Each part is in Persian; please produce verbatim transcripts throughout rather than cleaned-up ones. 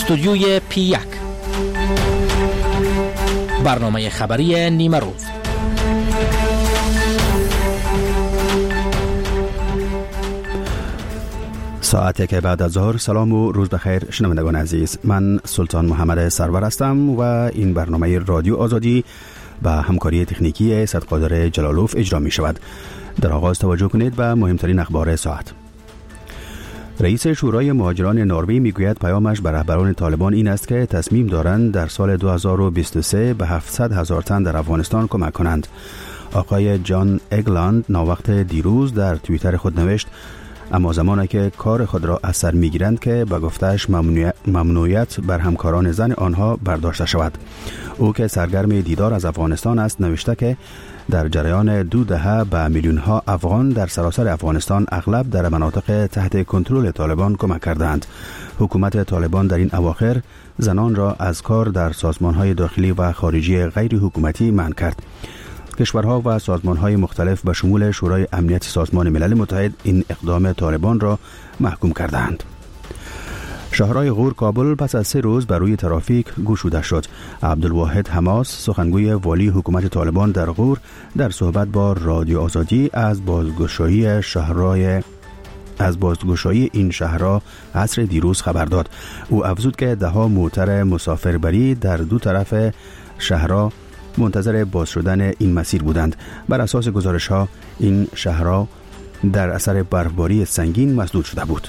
استودیوی پی یک، برنامه خبری نیمه روز. ساعتی که بعد از ظهر. سلام و روز بخیر شنوندگان عزیز، من سلطان محمد سرور هستم و این برنامه رادیو آزادی با همکاری تکنیکی صدقادر جلالوف اجرا می شود. در آغاز توجه کنید به مهمترین اخبار ساعت. رئیس شورای مهاجران نروژ میگوید پیامش به رهبران طالبان این است که تصمیم دارند در سال دو هزار و بیست و سه به هفتصد هزار تن در افغانستان کمک کنند. آقای جان اگلند ناوقت دیروز در توییتر خود نوشت اما زمانی که کار خود را از سر میگیرند که به گفتهش ممنوعیت بر همکاران زن آنها برداشته شود. او که سرگرم دیدار از افغانستان است نوشته که در جریان دو دهه به میلیون ها افغان در سراسر افغانستان اغلب در مناطق تحت کنترل طالبان کمک کردند. حکومت طالبان در این اواخر زنان را از کار در سازمان های داخلی و خارجی غیر حکومتی منع کرد. کشورها و سازمان‌های مختلف به شمول شورای امنیت سازمان ملل متحد این اقدام طالبان را محکوم کردند. شهرهای غور کابل پس از سه روز بر روی ترافیک گشوده شد. عبدالواحد حماس سخنگوی والی حکومت طالبان در غور در صحبت با رادیو آزادی از بازگشایی شهرهای از بازگشایی این شهرها عصر دیروز خبر داد. او افزود که ده ها موتر مسافربری در دو طرف شهرها منتظر باز شدن این مسیر بودند. بر اساس گزارش ها این شهرها در اثر برفباری سنگین مسدود شده بود.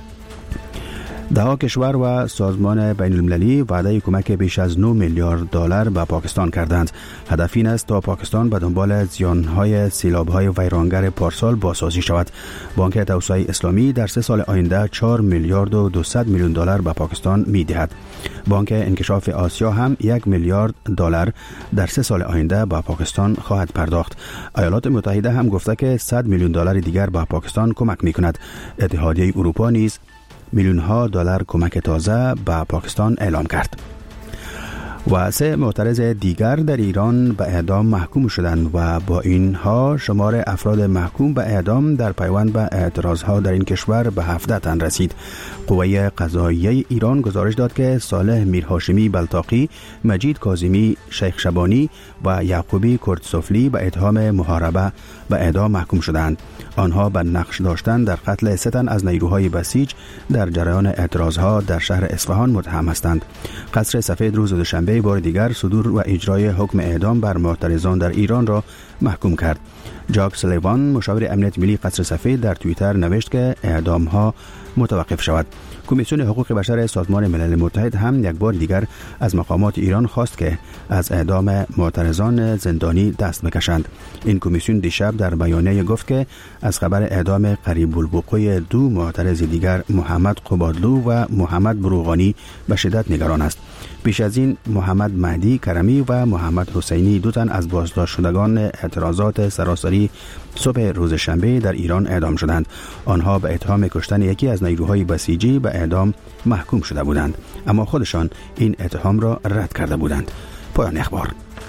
ده کشور و سازمان بین المللی وعده کمک بیش از نه میلیارد دلار به پاکستان کردند. هدف این است تا پاکستان به دنبال زیانهای سیلاب‌های ویرانگر پارسال بازسازی شود. بانک توسعه اسلامی در سه سال آینده چهار میلیارد و دویست میلیون دلار به پاکستان می‌دهد. بانک انکشاف آسیا هم یک میلیارد دلار در سه سال آینده به پاکستان خواهد پرداخت. ایالات متحده هم گفته که صد میلیون دلار دیگر به پاکستان کمک می‌کند. اتحادیه اروپا نیز میلیون ها دلار کمک تازه به پاکستان اعلام کرد. و سه معترض دیگر در ایران به اعدام محکوم شدند و با اینها شمار افراد محکوم به اعدام در پیوند به اعتراضها در این کشور به هفده تن رسید. قوه قضاییه ایران گزارش داد که صالح میرهاشمی بلتاقی، مجید کاظمی شیخ شبانی و یعقوبی کردسفلی به اتهام محاربه به اعدام محکوم شدند. آنها به نقش داشتن در قتل سه تن از نیروهای بسیج در جریان اعتراضها در شهر اصفهان متهم هستند. قصر سفید روز دوشنبه بار دیگر صدور و اجرای حکم اعدام بر معترضان در ایران را محکوم کرد. جاک سلیوان مشاور امنیت ملی قصر سفید در توییتر نوشت که اعدام ها متوقف شود. کمیسیون حقوق بشر سازمان ملل متحد هم یک بار دیگر از مقامات ایران خواست که از اعدام معترضان زندانی دست بکشند. این کمیسیون دیشب در بیانیه گفت که از خبر اعدام قریب الوقوع دو معترض دیگر محمد قبادلو و محمد بروغانی به شدت نگران است. پیش از این محمد مهدی کرمی و محمد حسینی دو تن از بازداشت شدگان اعتراضات سراسری صبح روز شنبه در ایران اعدام شدند. آنها به اتهام کشتن یکی از نیروهای بسیجی به اعدام محکوم شده بودند، اما خودشان این اتهام را رد کرده بودند. پایان اخبار.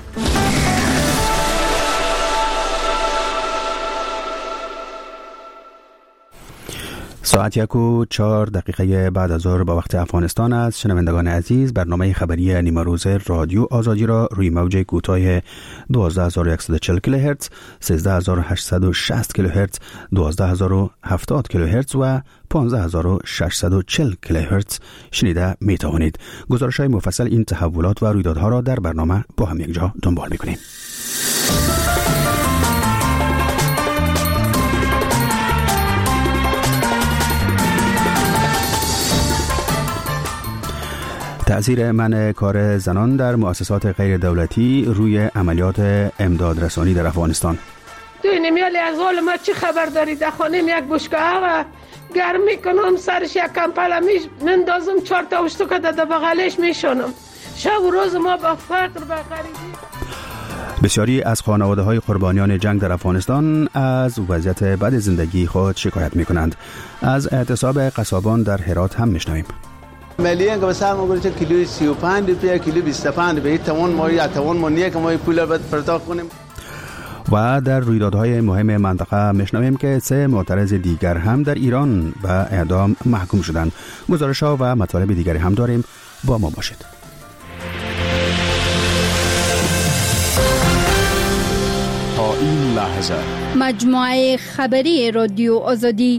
ساعت یک و چهار دقیقه بعد از ظهر به وقت افغانستان است. شنوندگان عزیز، برنامه خبری نیمه روز رادیو آزادی را روی موج کوتاه دوازده هزار و صد و چهل کیلوهرتز، سیزده هزار و هشتصد و شصت کیلوهرتز، دوازده هزار و هفتاد کیلوهرتز و پانزده هزار و ششصد و چهل کیلوهرتز شنیده می توانید. گزارش های مفصل این تحولات و رویدادها را در برنامه با هم یک جا دنبال می کنیم. تأثیر منع کار زنان در مؤسسات غیر دولتی روی عملیات امداد رسانی در افغانستان. توی نمیالی از حال ما چی خبر دارید؟ در خانم یک بشکه و گرم میکنم، سرش یک کمپل میش مندازم، چهار تا اشتو که در بغلش میشونم. شب و روز ما با فقر به غریبی. بسیاری از خانواده های قربانیان جنگ در افغانستان از وضعیت بد زندگی خود شکایت میکنند. از اعتصاب قصابان در هرات هم میشنویم. ملیه که بسیار ما گوشه کیلوی سی و پنج روپیه، کیلو بیست و پنج به این توان ما یا توان ما نیه که ما پول باید پرداخت کنیم. و در رویدادهای مهم منطقه میشنویم که سه معترض دیگر هم در ایران به اعدام محکوم شدند. گزارش‌ها و مطالب دیگری هم داریم، با ما باشید. تا این لحظه مجموعه خبری رادیو آزادی.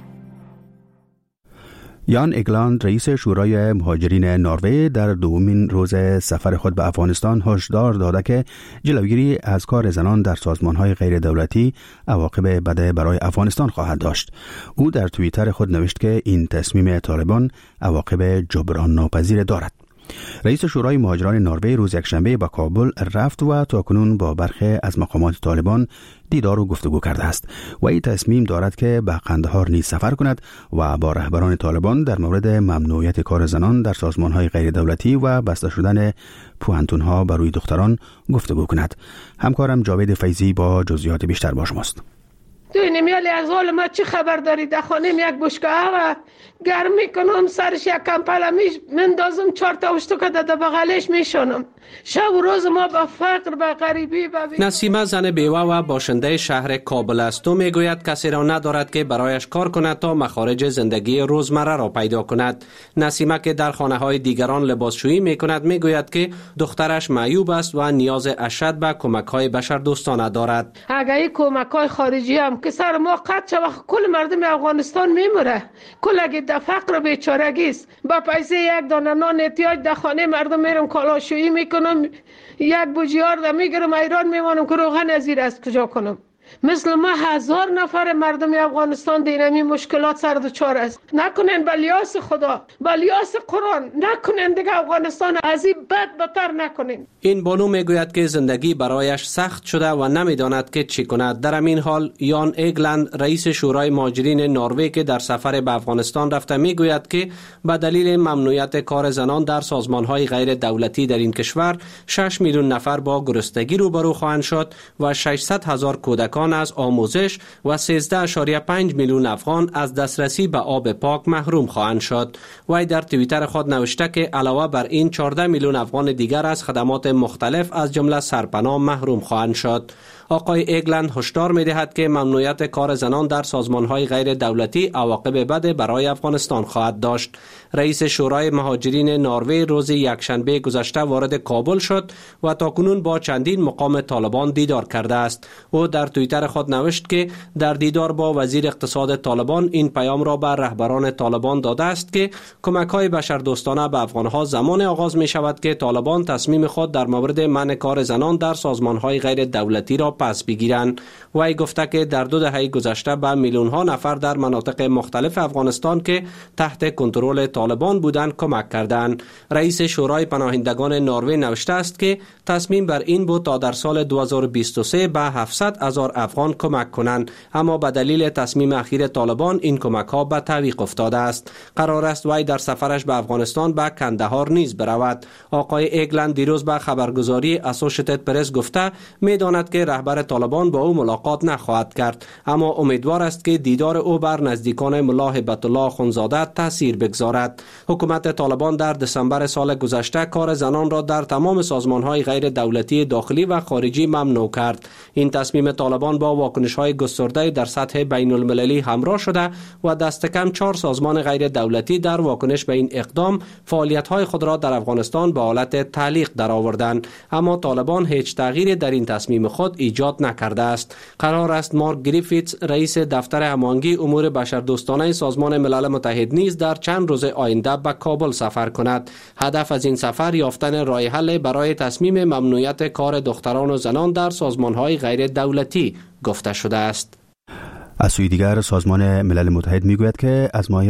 یان اگلاند رئیس شورای مهاجرین نروژ در دومین روز سفر خود به افغانستان هشدار داده که جلوگیری از کار زنان در سازمان‌های غیر دولتی عواقب بد برای افغانستان خواهد داشت. او در توییتر خود نوشت که این تصمیم طالبان عواقب جبران ناپذیر دارد. رئیس شورای مهاجران نروژ روز یکشنبه به کابل رفت و تاکنون با برخی از مقامات طالبان دیدار و گفتگو کرده است و این تصمیم دارد که به قندهار نیز سفر کند و با رهبران طالبان در مورد ممنوعیت کار زنان در سازمان‌های غیر دولتی و بسته شدن پوهنتون‌ها برای دختران گفتگو کند. همکارم جاوید فیضی با جزئیات بیشتر با شماست. توی نمیالی از حال ما چی خبر داری؟ دخانیم یک بشکه و گرم میکنم، سرش یک کمپل میش مندازم، چهار تا اشتو که در بغلش میشونم. شب و روز ما با فقر، با غریبی، با بی... نسیمه زن بیوه و باشنده شهر کابل است و میگوید کسی را ندارد که برایش کار کند تا مخارج زندگی روزمره را پیدا کند. نسیمه که در خانه های دیگران لباسشویی میکند میگوید که دخترش معیوب است و نیاز اشد به کمک های بشردوستانه دارد. اگه این کمک های خارجی هم که سر ما قطع شود، کل مردم افغانستان میموره. کل اگه در فقر و بیچارگی است، با پیسه یک دانه نان احتیاج در خانه مردم میرم کالاشویی میکنم، یک بوجیار را میگیرم ایران میمانم که روغن از زیر از کجا کنم. مثل ما هزار نفر مردم افغانستان دینمی مشکلات سر دچار است. نکنین بلیاس خدا، بلیاس قرآن، نکنین دیگه افغانستان از این بد بدتر نکنین. این بانو میگوید که زندگی برایش سخت شده و نمیداند که چی کند. در همین حال یان اگلند رئیس شورای مهاجرین نروژ که در سفر به افغانستان رفته میگوید که به دلیل ممنوعیت کار زنان در سازمان‌های غیر دولتی در این کشور شش میلیون نفر با گرسنگی روبرو خواهند شد و ششصد هزار کودک از آموزش و سیزده ممیز پنج میلیون افغان از دسترسی به آب پاک محروم خواهند شد. وی در توییتر خود نوشته که علاوه بر این چهارده میلیون افغان دیگر از خدمات مختلف از جمله سرپناه محروم خواهند شد. آقای اگلند هشدار می‌دهد که ممنوعیت کار زنان در سازمان‌های غیر دولتی عواقب بد برای افغانستان خواهد داشت. رئیس شورای مهاجرین نروژ روز یکشنبه گذشته وارد کابل شد و تاکنون با چندین مقام طالبان دیدار کرده است. او در توییتر خود نوشت که در دیدار با وزیر اقتصاد طالبان این پیام را به رهبران طالبان داده است که کمک‌های بشردوستانه به افغان‌ها زمان آغاز می‌شود که طالبان تصمیم خود در مورد منع کار زنان در سازمان‌های غیر دولتی را پس بگیرند. وی گفته که در دو دهه گذشته به میلیون‌ها نفر در مناطق مختلف افغانستان که تحت کنترل طالبان بودند کمک کردند. رئیس شورای پناهندگان نروژ نوشته است که تصمیم بر این بود تا در سال دو هزار و بیست و سه به هفتصد هزار افغان کمک کنند، اما به دلیل تصمیم اخیر طالبان این کمک ها به تعویق افتاده است. قرار است وی در سفرش به افغانستان به کندهار نیز برود. آقای اگلند دیروز به خبرگزاری اسوشیتد پرس گفته می‌داند که رهبر طالبان با او ملاقات نخواهد کرد، اما امیدوار است که دیدار او بر نزدیکان ملا هیبت الله اخوندزاده تاثیر بگذارد. حکومت طالبان در دسامبر سال گذشته کار زنان را در تمام سازمان‌های غیر دولتی داخلی و خارجی ممنوع کرد. این تصمیم طالبان با واکنش‌های گسترده در سطح بین المللی همراه شده و دست کم چهار سازمان غیر دولتی در واکنش به این اقدام فعالیت‌های خود را در افغانستان به حالت تعلیق درآوردند، اما طالبان هیچ تغییری در این تصمیم خود ایجاد نکرده است. قرار است مارک گریفیتس رئیس دفتر هماهنگی امور بشردوستانه سازمان ملل متحد نیز در چند روز آینده به کابل سفر کند. هدف از این سفر یافتن راه حل برای تصمیم ممنوعیت کار دختران و زنان در سازمان‌های غیر دولتی گفته شده است. از سوی دیگر سازمان ملل متحد میگوید که از ماه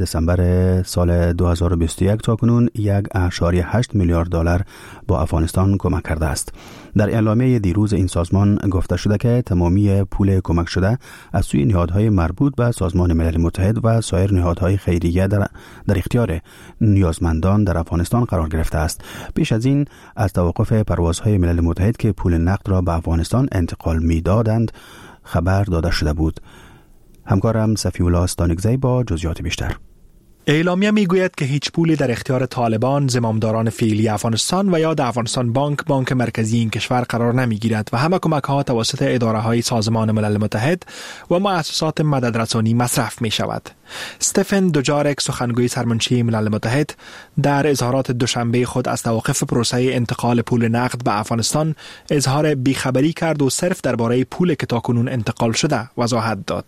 دسامبر سال دو هزار و بیست و یک تا کنون یک و هشت میلیارد دلار با افغانستان کمک کرده است. در اعلامیه دیروز این سازمان گفته شده که تمامی پول کمک شده از سوی نهادهای مربوط به سازمان ملل متحد و سایر نهادهای خیریه در, در اختیار نیازمندان در افغانستان قرار گرفته است. پیش از این از توقف پروازهای ملل متحد که پول نقد را به افغانستان انتقال می‌دادند خبر داده شده بود. همکارم صفی الله استانگزی با جزئیات بیشتر. اعلامیه میگوید که هیچ پولی در اختیار طالبان، زمامداران فعلی افغانستان و یا در افغانستان بانک بانک مرکزی این کشور قرار نمیگیرد و همه کمک ها توسط اداره های سازمان ملل متحد و مؤسسات مددرسانی مصرف می شود. استفن دوجارک، سخنگوی سرمنشی ملل متحد، در اظهارات دوشنبه خود از توقف پروسه انتقال پول نقد به افغانستان اظهار بیخبری کرد و صرف درباره پول که تاکنون انتقال شده وضاحت داد.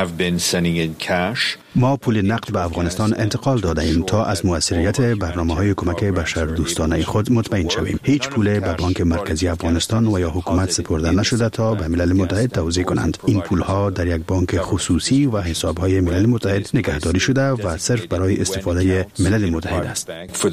ما پول نقد به افغانستان انتقال داده ایم تا از موثریت برنامه‌های کمک بشردوستانه خود مطمئن شویم. هیچ پول به بانک مرکزی افغانستان و یا حکومت سپرده نشده تا به ملل متحد توزیع کنند. این پول‌ها در یک بانک خصوصی و حساب‌های ملل متحد نگهداری شده و صرف برای استفاده ملل متحد است.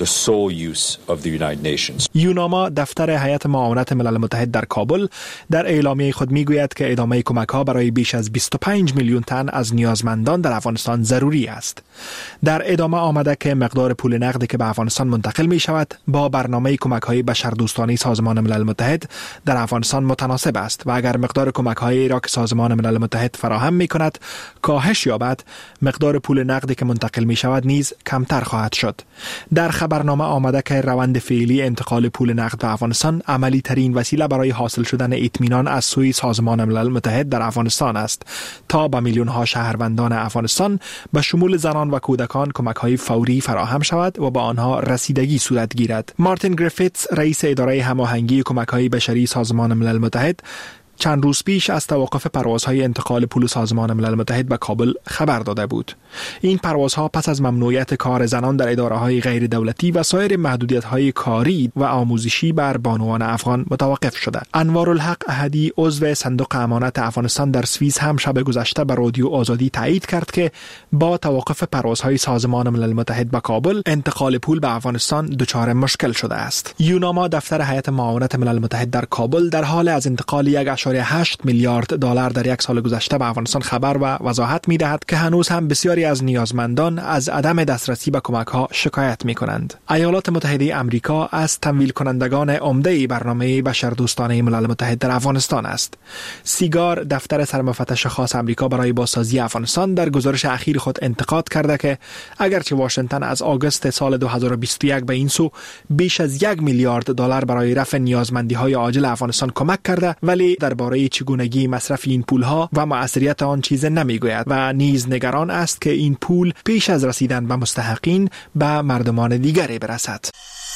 یوناما، دفتر هیئت معاونت ملل متحد در کابل، در اعلامیه خود میگوید که ادامه کمک‌ها برای بیش از بیست و پنج میلیون تن از نیازمندان در افغانستان ضروری است. در ادامه آمده که مقدار پول نقدی که به افغانستان منتقل می شود با برنامه کمک‌های بشردوستانه سازمان ملل متحد در افغانستان متناسب است و اگر مقدار کمک‌هایی را که سازمان ملل متحد فراهم می کند کاهش یابد، مقدار پول نقدی که منتقل می شود نیز کمتر خواهد شد. در خبرنامه آمده که روند فعلی انتقال پول نقد به افغانستان عملی ترین وسیله برای حاصل شدن اطمینان از سوی سازمان ملل متحد در افغانستان است تا به میلیون ها شهروندان افغانستان به شمول زنان و کودکان کمک‌های فوری فراهم شود و با آنها رسیدگی صورت گیرد. مارتین گریفیتس، رئیس اداره هماهنگی کمک‌های بشری سازمان ملل متحد، چند روز پیش از توقف پروازهای انتقال پول سازمان ملل متحد به کابل خبر داده بود. این پروازها پس از ممنوعیت کار زنان در اداره‌های غیر دولتی و سایر محدودیت‌های کاری و آموزشی بر بانوان افغان متوقف شده. انوارالحق احدی، عضو صندوق امانت افغانستان در سوئیس، هم شب گذشته به رادیو آزادی تایید کرد که با توقف پروازهای سازمان ملل متحد به کابل، انتقال پول به افغانستان دچار مشکل شده است. یوناما، دفتر هیئت معاونت ملل متحد در کابل، در حال از انتقال یک و هشت میلیارد دلار در یک سال گذشته به افغانستان خبر و وضاحت می‌دهد که هنوز هم بسیاری از نیازمندان از عدم دسترسی به کمک‌ها شکایت می‌کنند. ایالات متحده آمریکا از تمویل کنندگان عمده برنامه بشردوستانه ملل متحد در افغانستان است. سیگار، دفتر سرمفتش خاص آمریکا برای بازسازی افغانستان، در گزارش اخیر خود انتقاد کرده که اگرچه واشنگتن از آگوست سال دو هزار و بیست و یک به این سو بیش از یک میلیارد دلار برای رفع نیازمندی‌های عاجل افغانستان کمک کرده، ولی درباره چگونگی مصرف این پولها و مؤثریت آن چیز نمیگوید و نیز نگران است که این پول پیش از رسیدن به مستحقین به مردمان دیگری برسد.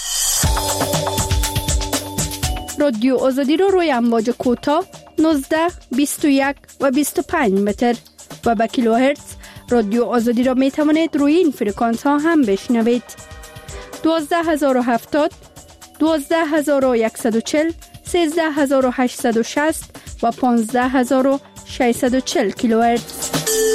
رادیو آزادی رو روی امواج کوتاه نوزده، بیست و یک و بیست و پنج متر و با کیلوهرتز رادیو آزادی را می توانید روی این فرکانس ها هم بشنوید. دوازده هزار و هفتاد، دوازده هزار و صد و چهل، سیزده هزار و هشتصد و شصت و پانزده هزار و ششصد و چهل کیلوهرتز.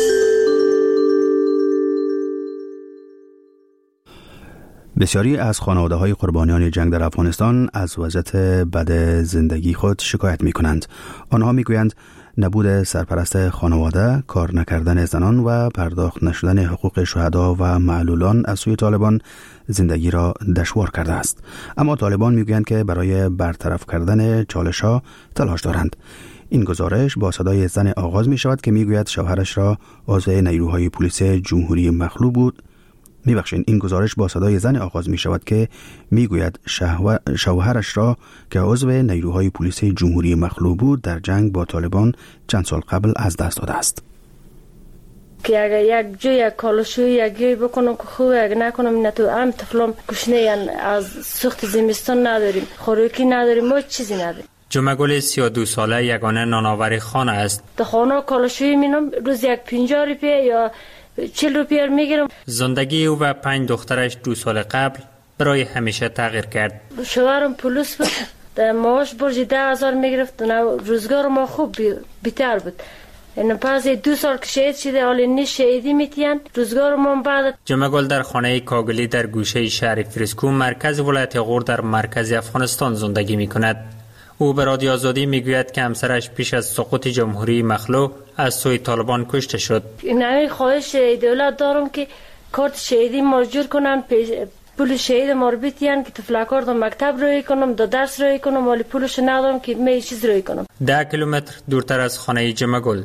بسیاری از خانواده‌های قربانیان جنگ در افغانستان از وضعیت بد زندگی خود شکایت می‌کنند. آنها می‌گویند نبود سرپرست خانواده، کار نکردن زنان و پرداخت نشدن حقوق شهدا و معلولان از سوی طالبان زندگی را دشوار کرده است. اما طالبان میگویند که برای برطرف کردن چالش‌ها تلاش دارند. این گزارش با صدای زن آغاز می شود که میگوید شوهرش را عضو نیروهای پلیس جمهوری مخلوع بود. میبخشین این گزارش با صدای زن آغاز می شود که میگوید شوهرش را که عضو نیروهای پلیس جمهوری مخلوع بود در جنگ با طالبان چند سال قبل از دست داده است. که اگر یک جای یک کالشوی یک جای بکنم که خوبه، اگر نکنم نه تو هم طفلم گشنه از سوخت زمستان نداریم، خوراکی نداریم، ما چیزی نداریم. جمعگل سی و دو ساله یگانه نانآور خانه است. در خانه کالشوی مینم روز یک پنجاه روپیه یا چهل روپیه میگیرم. زندگی او و پنج دخترش دو سال قبل برای همیشه تغییر کرد. شوهرم پلیس بود، در معاش برج ده هزار میگرفت، روزگار ما خوب بیتر بود. این پس دو سال که شهید شده، حالی نی شهیدی میتین روزگار ما بعد. جمعگل در خانه کاگلی در گوشه شهر فریسکو مرکز ولایت غور در مرکز افغانستان زندگی میکند. او به رادیو آزادی میگوید که همسرش پیش از سقوط جمهوری مخلوع از سوی طالبان کشته شد. این خواهش دولت دارم که کارت شهیدی مرجور کنن، پول شهید ما بیتین که تفلکار در مکتب روی کنم، در درس روی کنم، ولی پولش ندارم که می چیز روی کنم. ده کیلومتر دورتر از خانه جمعگل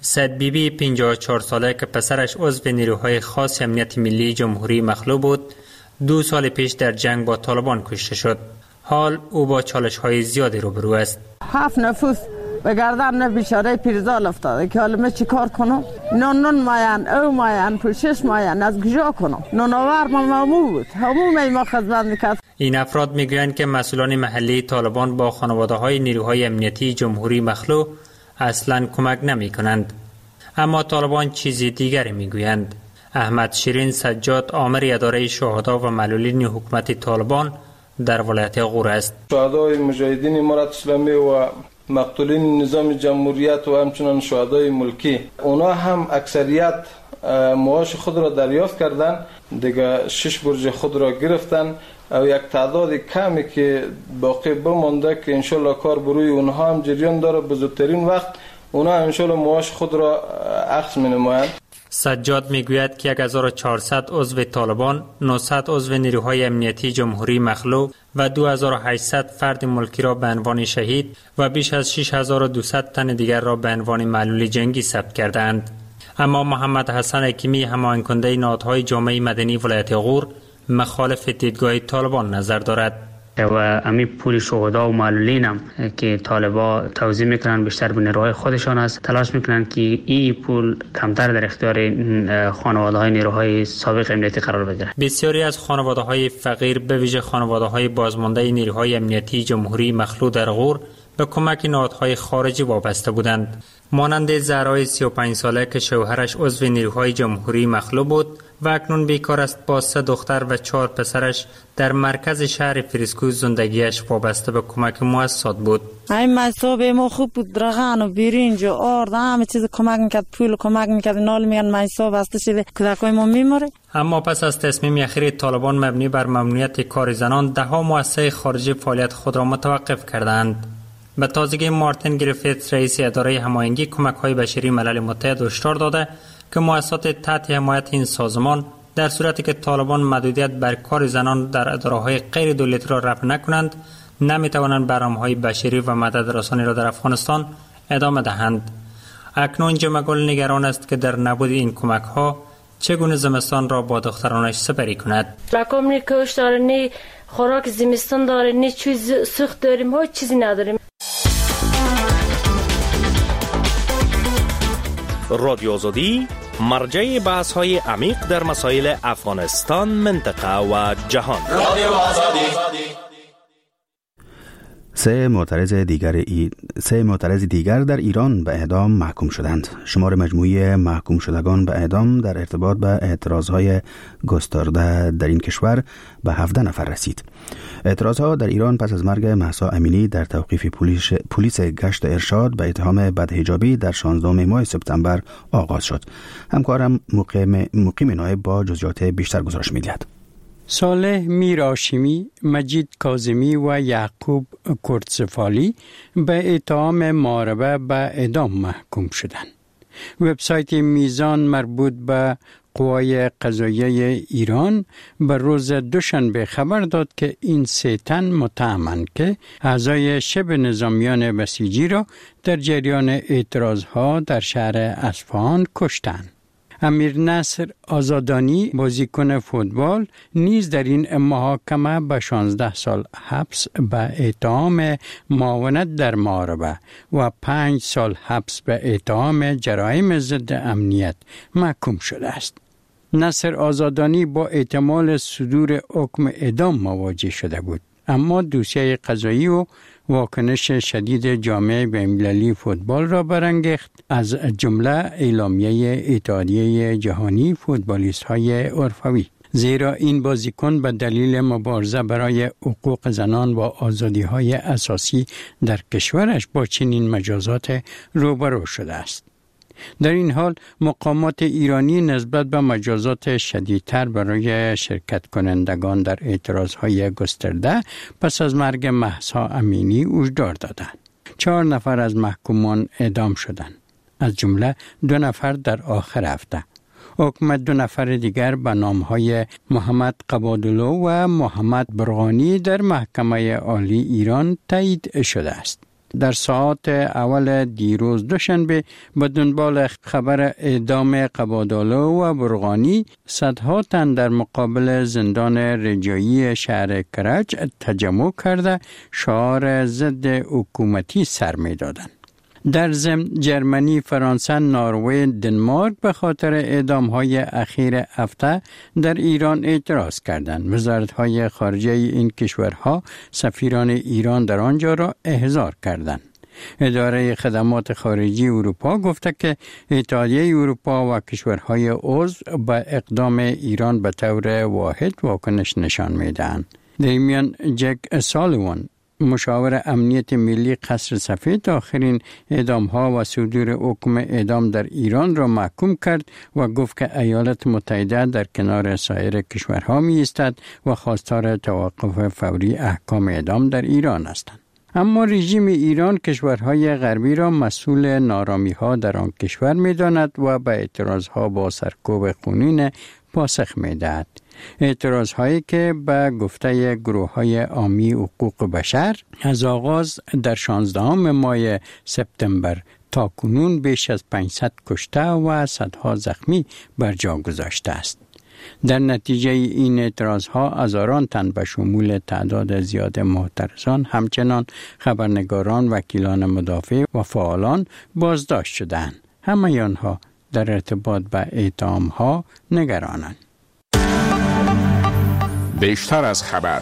سید بیبی پنجاه و چهار ساله که پسرش عضو نیروهای خاص امنیت ملی جمهوری مخلو بود، دو سال پیش در جنگ با طالبان کشته شد. حال او با چالش های زیادی روبرو است. هفت نفوس به گردن بیچاره پیرزال افتاده که حالا من چی کار کنم؟ نون نون ماین، او ماین، پوشش ماین، از کجا کنم؟ نوناور ما بود، همون ما خدمت میکرد. این افراد میگویند که مسئولان محلی طالبان با خانواده های نیروهای امنیتی جمهوری مخلو اصلا کمک نمی کنند. اما طالبان چیزی دیگری میگویند. احمد شیرین سجاد آمر اداره شهدا و معلولین حکومت طالبان در ولایت غور است. شهدای مجاهدین امارت اسلامی و مقتولین نظام جمهوریت و همچنان شهدای ملکی، اونا هم اکثریت معاش خود را دریافت کردن، دیگه شش برج خود را گرفتن و یک تعداد کمی که باقی بمانده که انشالله کار بروی اونها هم جریان داره، به زودترین وقت اونها انشالله معاش خود را اخذ می نمایند. سجاد میگوید که هزار و چهارصد عضو طالبان، نهصد عضو نیروهای امنیتی جمهوری مخلو و دو هزار و هشتصد فرد ملکی را به عنوان شهید و بیش از شش هزار و دویست تن دیگر را به عنوان معلول جنگی ثبت کردند. اما محمد حسن حکیمی، هماهنگ کننده نهادهای جامعه مدنی ولایت غور، مخالف دیدگاه طالبان نظر دارد. و امی پول شهدا و معلولین هم که طالبا توزیع میکنن بیشتر به نیروهای خودشان است، تلاش میکنن که این پول کمتر در اختیار خانواده های نیروهای سابق امنیتی قرار بگیره. بسیاری از خانواده های فقیر، به ویژه خانواده های بازمانده نیروهای امنیتی جمهوری مخلو در غور، به کمک نهادهای خارجی وابسته بودند. مانند زهرای سی و پنج ساله که شوهرش عضو نیروهای جمهوری مخلو بود و اکنون بیکار است، با سه دختر و چهار پسرش در مرکز شهر فریسکو زندگیش وابسته به کمک مؤسسات بود. این مصاب ما خوب بود، رغن و برنج و آرد همه چیز کمک میکرد، پول کمک میکرد. نال میگن مصاب بسته شده، کودکای ما میموره. اما پس از تصمیم اخیر طالبان مبنی بر ممنوعیت کار زنان، ده ها مؤسسه خارجی فعالیت خود را متوقف کردند. به تازگی مارتین گریفیت، رئیس اداره هماهنگی کمک‌های بشری ملل متحد، هشدار داده که مؤسسات تحت حمایت این سازمان در صورتی که طالبان محدودیت بر کار زنان در اداره‌های غیر دولتی را رفع نکنند، نمی‌توانند برنامه‌های بشری و مدد رسانی را در افغانستان ادامه دهند. اکنون جمعگل نگران است که در نبود این کمک‌ها چگونه زمستان را با دخترانش سپری کند. رقم نی کوش داره، نی خوراک زمستان داره، نی چیز سوخت داریم، ها چیزی نداریم. رادیو آزادی، مرجع بحث های عمیق در مسائل افغانستان، منطقه و جهان. رادیو آزادی. سه معترض دیگر ای... سه معترض دیگر در ایران به اعدام محکوم شدند. شمار مجموعی محکوم شدگان به اعدام در ارتباط به اعتراضهای گسترده در این کشور به هفده نفر رسید. اعتراضها در ایران پس از مرگ مهسا امینی در توقیف پولیس, پولیس گشت ارشاد به اتهام بدحجابی در شانزدهم ماه سپتامبر آغاز شد. همکارم مقیم, مقیم نایب با جزئیات بیشتر گزارش می‌دهد. صالح میر هاشمی، مجید کاظمی و یعقوب کردسفالی به اتهام محاربه به اعدام محکوم شدند. وبسایت میزان مربوط به قوای قضاییه ایران به روز دوشنبه خبر داد که این سه تن متهمند که اعضای شبه نظامیان بسیجی را در جریان اعتراضها در شهر اصفهان کشتند. امیر نصر آزادانی، بازیکن فوتبال، نیز در این محاکمه به شانزده سال حبس به اتهام معاونت در محاربه و پنج سال حبس به اتهام جرایم ضد امنیت محکوم شده است. نصر آزادانی با احتمال صدور حکم اعدام مواجه شده بود، اما دوسیه قضایی و واکنش شدید جامعه بین‌المللی فوتبال را برانگیخت، از جمله اعلامیه اتحادیه جهانی فوتبالیست‌های اروپایی، زیرا این بازیکن به دلیل مبارزه برای حقوق زنان و آزادی‌های اساسی در کشورش با چنین مجازات روبرو شده است. در این حال مقامات ایرانی نسبت به مجازات شدیدتر برای شرکت کنندگان در اعتراضهای گسترده پس از مرگ مهسا امینی هشدار دادند. چهار نفر از محکومان اعدام شدند، از جمله دو نفر در آخر هفته. حکم دو نفر دیگر به نامهای محمد قبادلو و محمد برغانی در محکمه عالی ایران تایید شده است. در ساعات اول دیروز دوشنبه به دنبال خبر اعدام قبادالو و برغانی صدها تن در مقابل زندان رجایی شهر کرج تجمع کرده شعار ضد حکومتی سر می دادند. در ضمن جرمنی، فرانسه، نروژ، دنمارک به خاطر اعدام‌های اخیر هفته در ایران اعتراض کردند. وزارت‌های خارجه این کشورها سفیران ایران در آنجا را احضار کردند. اداره خدمات خارجی اروپا گفته که اتحادیه اروپا و کشورهای عضو به اقدام ایران به طور واحد واکنش نشان می‌دهند. در این میان جک سالیوان، مشاور امنیت ملی قصر سفید، آخرین اعدام‌ها و صدور حکم اعدام در ایران را محکوم کرد و گفت که ایالات متحده در کنار سایر کشورها می‌ایستد و خواستار توقف فوری احکام اعدام در ایران هستند. اما رژیم ایران کشورهای غربی را مسئول نارامی‌ها در آن کشور می‌داند و به اعتراض‌ها با سرکوب خونین پاسخ می‌دهد. اعتراض هایی که به گفته گروه های عامی حقوق بشر از آغاز در شانزدهم ماه سپتامبر تا کنون بیش از پانصد کشته و صدها زخمی بر جا گذاشته است. در نتیجه این اعتراض ها هزاران تن به شمول تعداد زیاد معترضان، همچنان خبرنگاران، وکیلان مدافع و فعالان بازداشت شدند. همه آنها در ارتباط به اعدام ها نگرانند. بیشتر از خبر.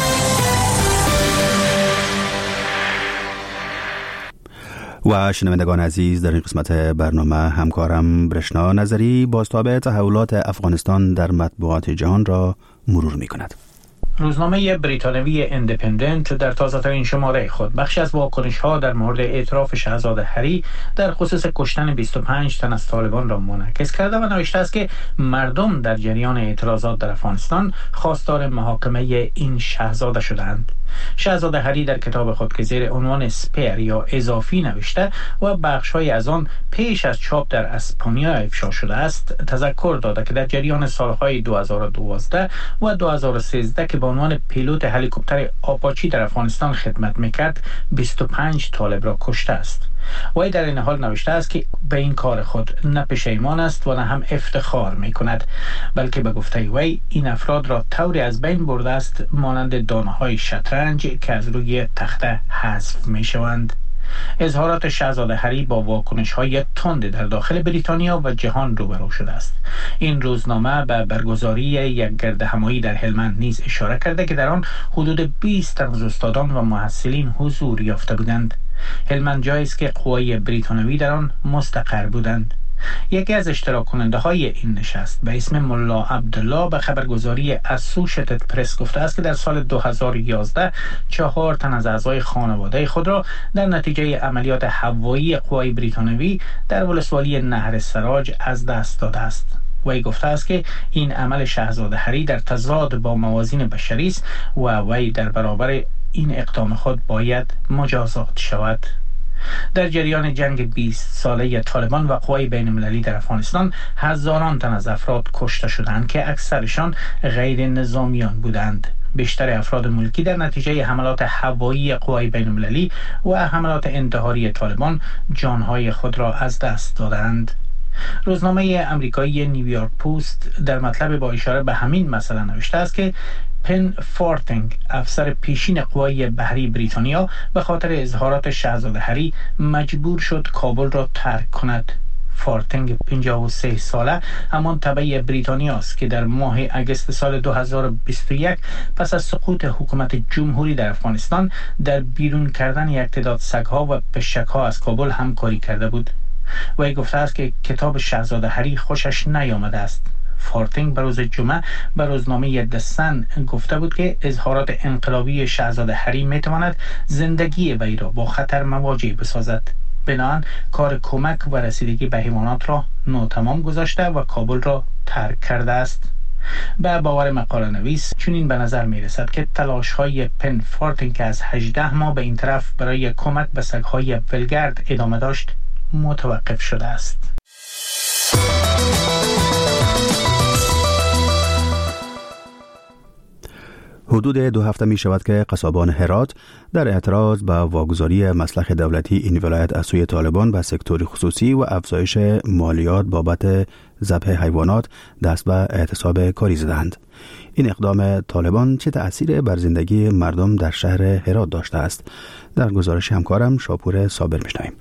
و شنوندگان عزیز، در این قسمت برنامه همکارم برشنا نظری بازتاب تحولات افغانستان در مطبوعات جهان را مرور می کند. روزنامه بریتانوی اندیپندنت در تازه‌ترین شماره خود بخشی از واکنش‌ها در مورد اعتراف شاهزاده هری در خصوص کشتن بیست و پنج تن از طالبان را منعکس کرده و نوشته است که مردم در جریان اعتراضات در افغانستان خواستار محاکمه این شاهزاده شدند. شاهزاده هری در کتاب خود که زیر عنوان اسپیر یا اضافی نوشته و بخش‌های از آن پیش از چاپ در اسپانیا افشا شده است، تذکر داده که در جریان سالهای دو هزار و دوازده و دو هزار و سیزده که به عنوان پیلوت هلیکوپتر آپاچی در افغانستان خدمت میکرد، بیست و پنج طالب را کشته است. وی در این حال نوشته است که به این کار خود نه پشیمان است و نه هم افتخار می کند، بلکه به گفته وی این افراد را طوری از بین برده است مانند دانه های شطرنج که از روی تخته حذف می شوند. اظهارات شاهزاده هری با واکنش‌های تند در داخل بریتانیا و جهان روبرو شده است. این روزنامه به برگزاری یک گردهمایی در هلمند نیز اشاره کرده که در آن حدود بیست تن از استادان و محصلین حضور یافته بودند. هلمند جایی است که قوای بریتانوی در آن مستقر بودند. یکی از اشتراک کننده های این نشست به اسم ملا عبدالله به خبرگزاری اسوشیتد پرس گفته است که در سال دو هزار و یازده چهار تن از اعضای خانواده خود را در نتیجه عملیات هوایی قوای بریتانوی در ولسوالی نهر سراج از دست داده است. وی گفته است که این عمل شاهزاده هری در تضاد با موازین بشری است و وی در برابر این اقدام خود باید مجازات شود. در جریان جنگ بیست ساله طالبان و قوای بین المللی در افغانستان هزاران تن از افراد کشته شدند که اکثرشان غیر نظامیان بودند. بیشتر افراد ملکی در نتیجه حملات هوایی قوای بین المللی و حملات انتحاری طالبان جانهای خود را از دست دادند. روزنامه امریکایی نیویورک پست در مطلب با اشاره به همین مسئله نوشته است که پن فورتینگ، افسر پیشین قوای بحری بریتانیا، به خاطر اظهارات شاهزاده هری مجبور شد کابل را ترک کند. فورتینگ پنجاه و سه ساله همان تبع بریتانیا است که در ماه اگست سال دو هزار و بیست و یک پس از سقوط حکومت جمهوری در افغانستان در بیرون کردن یک تعداد سگ‌ها و پشک‌ها از کابل همکاری کرده بود. وی گفته است که کتاب شاهزاده هری خوشش نیامده است. فورتینگ به روز جمعه به روزنامه دسن گفته بود که اظهارات انقلابی شاهزاده هری میتواند زندگی وی را با خطر مواجه بسازد. بنابراین کار کمک و رسیدگی به حیوانات را ناتمام گذاشته و کابل را ترک کرده است. به باور مقاله نویس چنین به نظر می رسد که تلاش های پن فورتینگ که از هجده ماه به این طرف برای کمک به سگ‌های ولگرد ادامه داشت متوقف شده است. حدود دو هفته می شود که قصابان هرات در اعتراض به واگذاری مسلخ دولتی این ولایت از سوی طالبان به سکتور خصوصی و افزایش مالیات بابت ذبح حیوانات دست به اعتصاب کاری زدند. این اقدام طالبان چه تأثیر بر زندگی مردم در شهر هرات داشته است؟ در گزارش همکارم شاپور صابر میشنویم.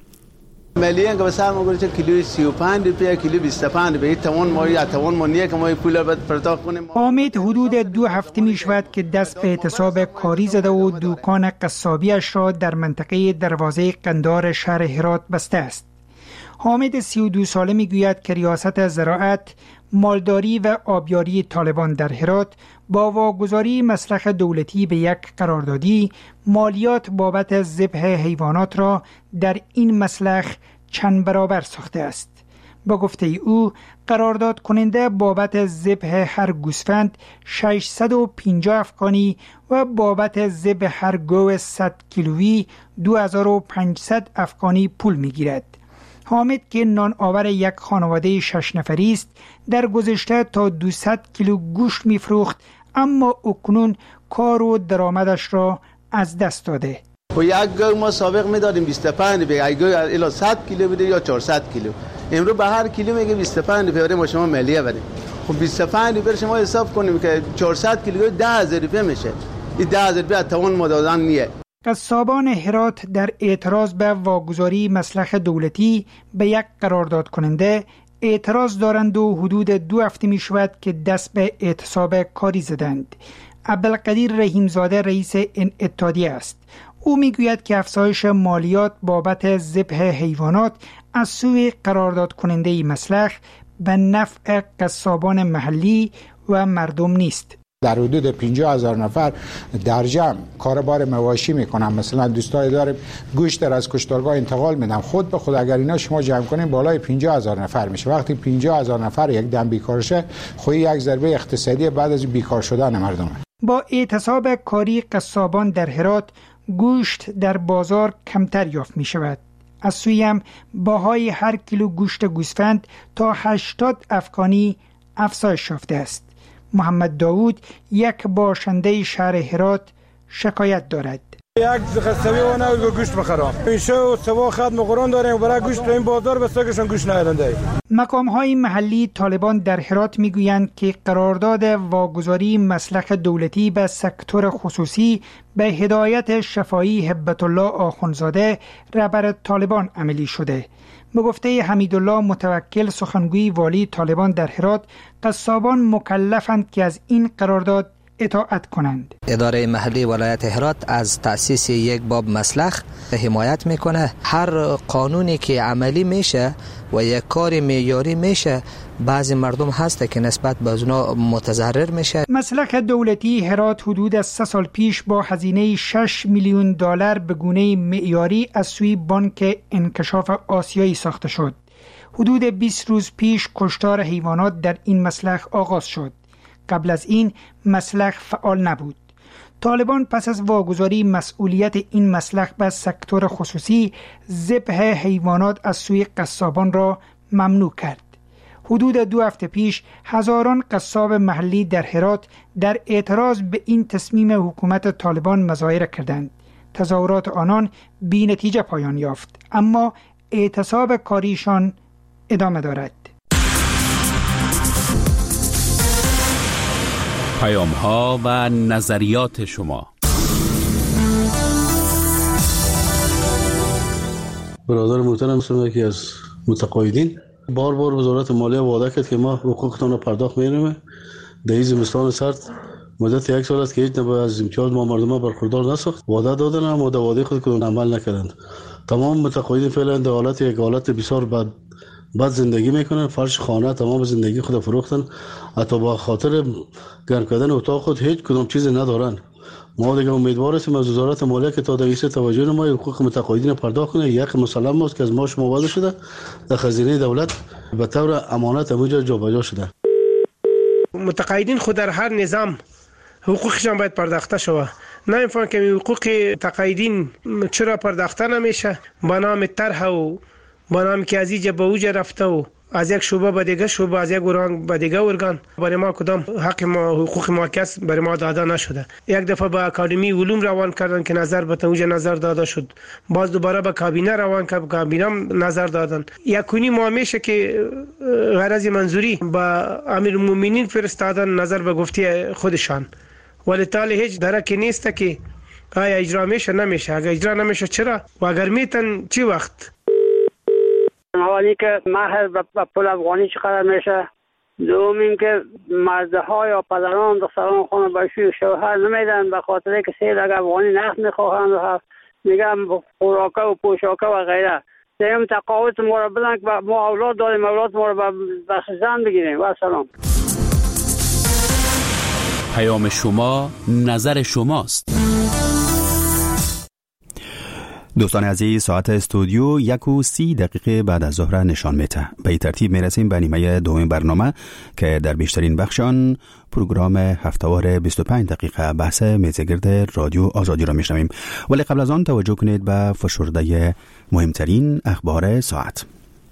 ملیه که بسر ما گوشه کیلو سی و پنج روپیه کیلو بیست و پنج روپیه توان ما یا توان ما نیه که ما پول باید پرداخت کنیم. حامد حدود دو هفته می شود که دست به اعتصاب کاری زده و دکان قصابیش را در منطقه دروازه قندار شهر هرات بسته است. حامد سی و دو ساله می گوید که ریاست زراعت، مالداری و آبیاری طالبان در هرات با واگذاری مسلخ دولتی به یک قراردادی مالیات بابت ذبح حیوانات را در این مسلخ چند برابر ساخته است. با گفته او قرارداد کننده بابت ذبح هر گوسفند ششصد و پنجاه افغانی و بابت ذبح هر گاو صد کیلویی دو هزار و پانصد افغانی پول میگیرد. حامد که نان آور یک خانواده شش نفری است در گذشته تا دویست کیلو گوشت میفروخت، اما اکنون کار و درآمدش را از دست داده. و یک گاو ما سابق میدادیم بیست و پنج روپیه، یک گاو الی صد کیلو بده یا چهارصد کیلو. امروز به هر کیلو میگه بیست و پنج روپیه ما شما ملیه بدیم. خب بیست و پنج روپیه شما حساب کنیم که چهارصد کیلو ده هزار روپیه میشه. این ده هزار روپیه توان ما دادن نیه. قصابان هرات در اعتراض به واگذاری مسلخ دولتی به یک قرارداد کننده اعتراض دارند و حدود دو هفته می شود که دست به اعتصاب کاری زدند. عبدالقدیر رحیمزاده رئیس این اتحادیه است. او می گوید که افزایش مالیات بابت ذبح حیوانات از سوی قرارداد کننده مسلخ به نفع قصابان محلی و مردم نیست. در حدود پنجاه هزار نفر در جمع کاربار مواشی میکنن. مثلا دوستای داریم گوشت را از کشتارگاه انتقال میدن، خود به خود اگر اینا شما جمع کنین بالای پنجاه هزار نفر میشه. وقتی پنجاه هزار نفر یک دم بیکار شه، خود یک ضربه اقتصادی بعد از بیکار شدن مردم. با اعتصاب کاری قصابان در هرات گوشت در بازار کمتر یافت می شود. از سوی هم باهای هر کیلو گوشت گوسفند تا هشتاد افغانی افزایش یافته است. محمد داوود یک باشنده شهر هرات شکایت دارد. یک قصبی و نه گوشت بخرم. اینشو سوا ختم قرآن داریم برای گوشت این بازار بسازشون گوشت نیارنده. مقام های محلی طالبان در هرات میگویند که قرارداد واگذاری مسلخ دولتی به سکتور خصوصی به هدایت شفایی هبت الله آخونزاده رهبر طالبان عملی شده. به گفته حمیدالله متوکل سخنگوی والی طالبان در هرات، قصابان مکلفند که از این قرارداد اطاعت کنند. اداره محلی ولایت هرات از تأسیس یک باب مسلخ حمایت میکنه. هر قانونی که عملی میشه و یک کار معیاری میشه، بعضی مردم هسته که نسبت به اونا متضرر میشه. مسلخ دولتی هرات حدود از سه سال پیش با هزینه شش میلیون دلار به گونه معیاری از سوی بانک انکشاف آسیایی ساخته شد. حدود بیست روز پیش کشتار حیوانات در این مسلخ آغاز شد. قبل از این مسلخ فعال نبود. طالبان پس از واگذاری مسئولیت این مسلخ به سکتور خصوصی، ذبح حیوانات از سوی قصابان را ممنوع کرد. حدود دو هفته پیش هزاران قصاب محلی در هرات در اعتراض به این تصمیم حکومت طالبان مظاهره کردند. تظاهرات آنان بی نتیجه پایان یافت، اما اعتصاب کاریشان ادامه دارد. پیام ها و نظریات شما. برادر محترم هستم، یکی از متقاعدین. بار بار وزارت مالیه وعده کرد که ما حقوقتون رو پرداخت می‌کنیم. در این زمستان سرد مدت یک سال است که هیچ نوع از امتیاز ما مردم برخوردار نساخت. وعده دادن اما در وعده خود کدوم عمل نکردند. تمام متقاعدین فعلا در حالت یک حالت بسیار بد بعد زندگی میکنن. فرش خانه تمام زندگی خود فروختن، حتی با خاطر گرم کردن اتاق خود هیچ کدام چیز ندارن. ما دیگه امیدوار هستیم از وزارت مالیه که تا دقیقه توجه ما حقوق متقاعدین پرداخت کنه. یک مسلم است که از ماش مواظب شده در خزینه دولت به طور امانت همونجا جابجا شده. متقاعدین خود در هر نظام حقوقشان باید پرداخته شود. نه اینفان که حقوق تقاعدین چرا پرداخته نمیشه؟ با نام طرح و با نام که از اینجا به اوجا رفته و از یک شعبه به دیگه شعبه، از یک ارگان به دیگه ارگان برای ما کدام حق ما حقوق ما کس برای ما داده نشده. یک دفعه به اکادمی علوم روان کردن که نظر به توجه نظر داده شد، باز دوباره به کابینه روان کرد، کابینه نظر دادن. یکونی ما میشه که غرض منظوری به امیرالمومنین فرستادن نظر به گفته خودشان، ولی تالی هیچ درکی نیست که آیا اجرا میشه نمیشه. اگر اجرا نمیشه چرا و اگر میتن چی وقت؟ اولی که مهر به پول افغانی چقدر میشه، دوم این که مرده ها یا پدران دختران خانه باشی شوهر نمیدن به خاطر که سید اگر افغانی نخت میخواهند و میگم خوراکه و پوشاکه و غیره. سیم تقاوت ما را بدن که ما اولاد داریم، اولاد ما را به زن بگیریم. و سلام. پیام شما نظر شماست. دوستان عزیز، ساعت استودیو یک و سی دقیقه بعد از ظهر نشان میده. به این ترتیب میرسیم به نیمه دوم برنامه که در بیشترین بخشان پروگرام هفته‌وار بیست و پنج دقیقه بحث میزگرد رادیو آزادی را میشنویم. ولی قبل از آن توجه کنید به فشرده مهمترین اخبار ساعت.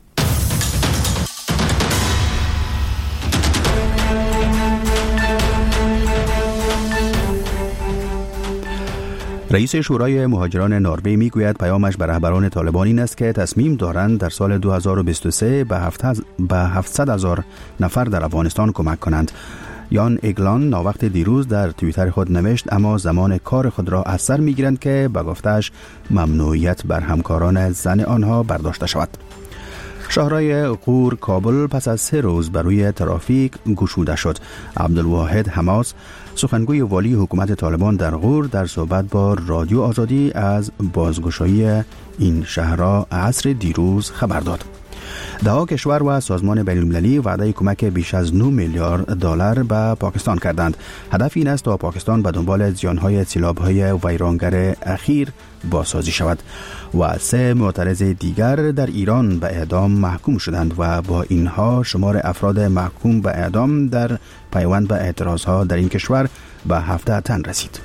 رئیس شورای مهاجران نروژ میگوید پیامش به رهبران طالبان این است که تصمیم دارند در سال دو هزار و بیست و سه به هفتصد هزار نفر در افغانستان کمک کنند. یان اگلان ناوقت دیروز در توییتر خود نوشت اما زمان کار خود را از سر میگیرند که به گفته‌اش ممنوعیت بر همکاران زن آنها برداشته شود. شهرهای غور کابل پس از سه روز بر روی ترافیک گشوده شد. عبدالواحد حماس سخنگوی والی حکومت طالبان در غور در صحبت با رادیو آزادی از بازگشایی این شهرها عصر دیروز خبر داد. دهها کشور و سازمان بین‌المللی وعده کمک بیش از نه میلیارد دلار به پاکستان کردند. هدف این است تا پاکستان به دنبال زیانهای سیلاب‌های ویرانگر اخیر بازسازی شود. و سه معترض دیگر در ایران به اعدام محکوم شدند و با اینها شمار افراد محکوم به اعدام در پیوند به اعتراضها در این کشور به هفده تن رسید.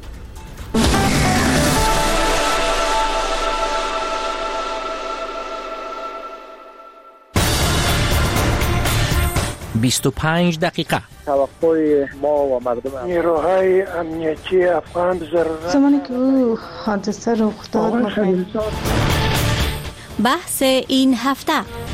بیست و پنج دقیقه. توقع ما و مردم نیروهای امنیتی افغان ضرورت زمانی که او حادثه رخ داد بحث این هفته.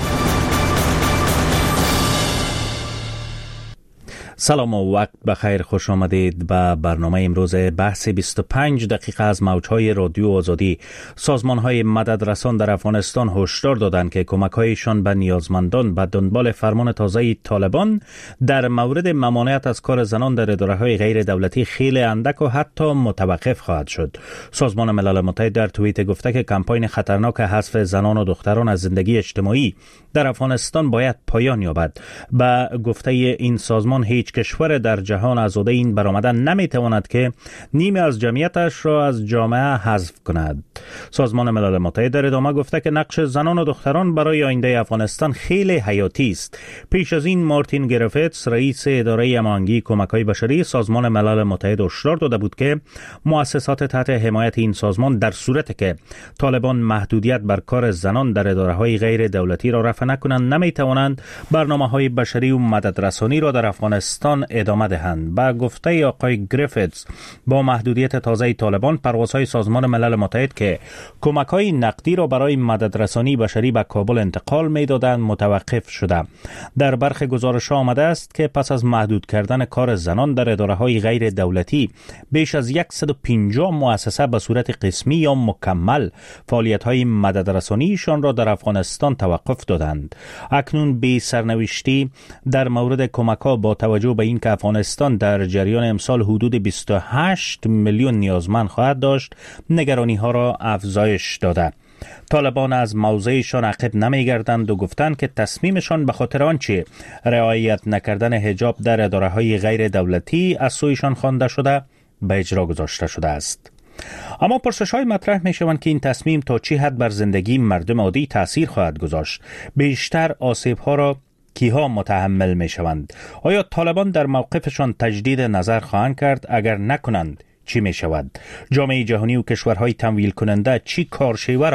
سلام و وقت بخیر، خوش آمدید به برنامه امروز بحث بیست و پنج دقیقه از موجهای رادیو آزادی. سازمان‌های مددرسان در افغانستان هشدار دادند که کمک‌هایشان به نیازمندان به دنبال فرمان تازه طالبان در مورد ممانعت از کار زنان در اداره‌های غیر دولتی خیلی اندک و حتی متوقف خواهد شد. سازمان ملل متحد در توییت گفته که کمپاین خطرناک حذف زنان و دختران از زندگی اجتماعی در افغانستان باید پایان یابد. به گفته این سازمان هیچ کشور در جهان آزاده این برآمدن نمیتواند که نیمه از جمعیتش را از جامعه حذف کند. سازمان ملل متحد در ادامه گفته که نقش زنان و دختران برای آینده افغانستان خیلی حیاتی است. پیش از این مارتین گریفیتس رئیس اداره هماهنگی کمک‌های بشری سازمان ملل متحد هشدار داده بود که مؤسسات تحت حمایت این سازمان در صورتی که طالبان محدودیت بر کار زنان در اداره‌های غیر دولتی را رفع نکنند نمیتوانند برنامه‌های بشری و مددرسانی را در افغانستان ادامه دهند. با گفته آقای گریفیتس با محدودیت تازه طالبان پروازهای سازمان ملل متحد که کمک‌های نقدی را برای مددرسانی بشری به کابل انتقال می‌دادند متوقف شده. در برخی گزارش‌ها آمده است که پس از محدود کردن کار زنان در اداره‌های غیر دولتی بیش از صد و پنجاه مؤسسه به صورت قسمی یا مکمل فعالیت‌های مددرسانیشان را در افغانستان توقف دادند. اکنون بی سرنوشتی در مورد کمک‌ها با توجه به اینکه افغانستان در جریان امسال حدود بیست و هشت میلیون نیازمند خواهد داشت نگرانی ها را افزایش داده. طالبان از موضعشان عقب نمیگردند و گفتند که تصمیمشان به خاطر آنچه رعایت نکردن حجاب در اداره‌های غیر دولتی از سویشان خوانده شده به اجرا گذاشته شده است. اما پرسش‌های مطرح می‌شوند که این تصمیم تا چه حد بر زندگی مردم عادی تأثیر خواهد گذاشت. بیشتر آسیب‌ها را کیها متحمل می شوند؟ آیا طالبان در موقفشان تجدید نظر خواهند کرد؟ اگر نکنند چی می شود؟ جامعه جهانی و کشورهای تمویل کننده چی کارشیوه را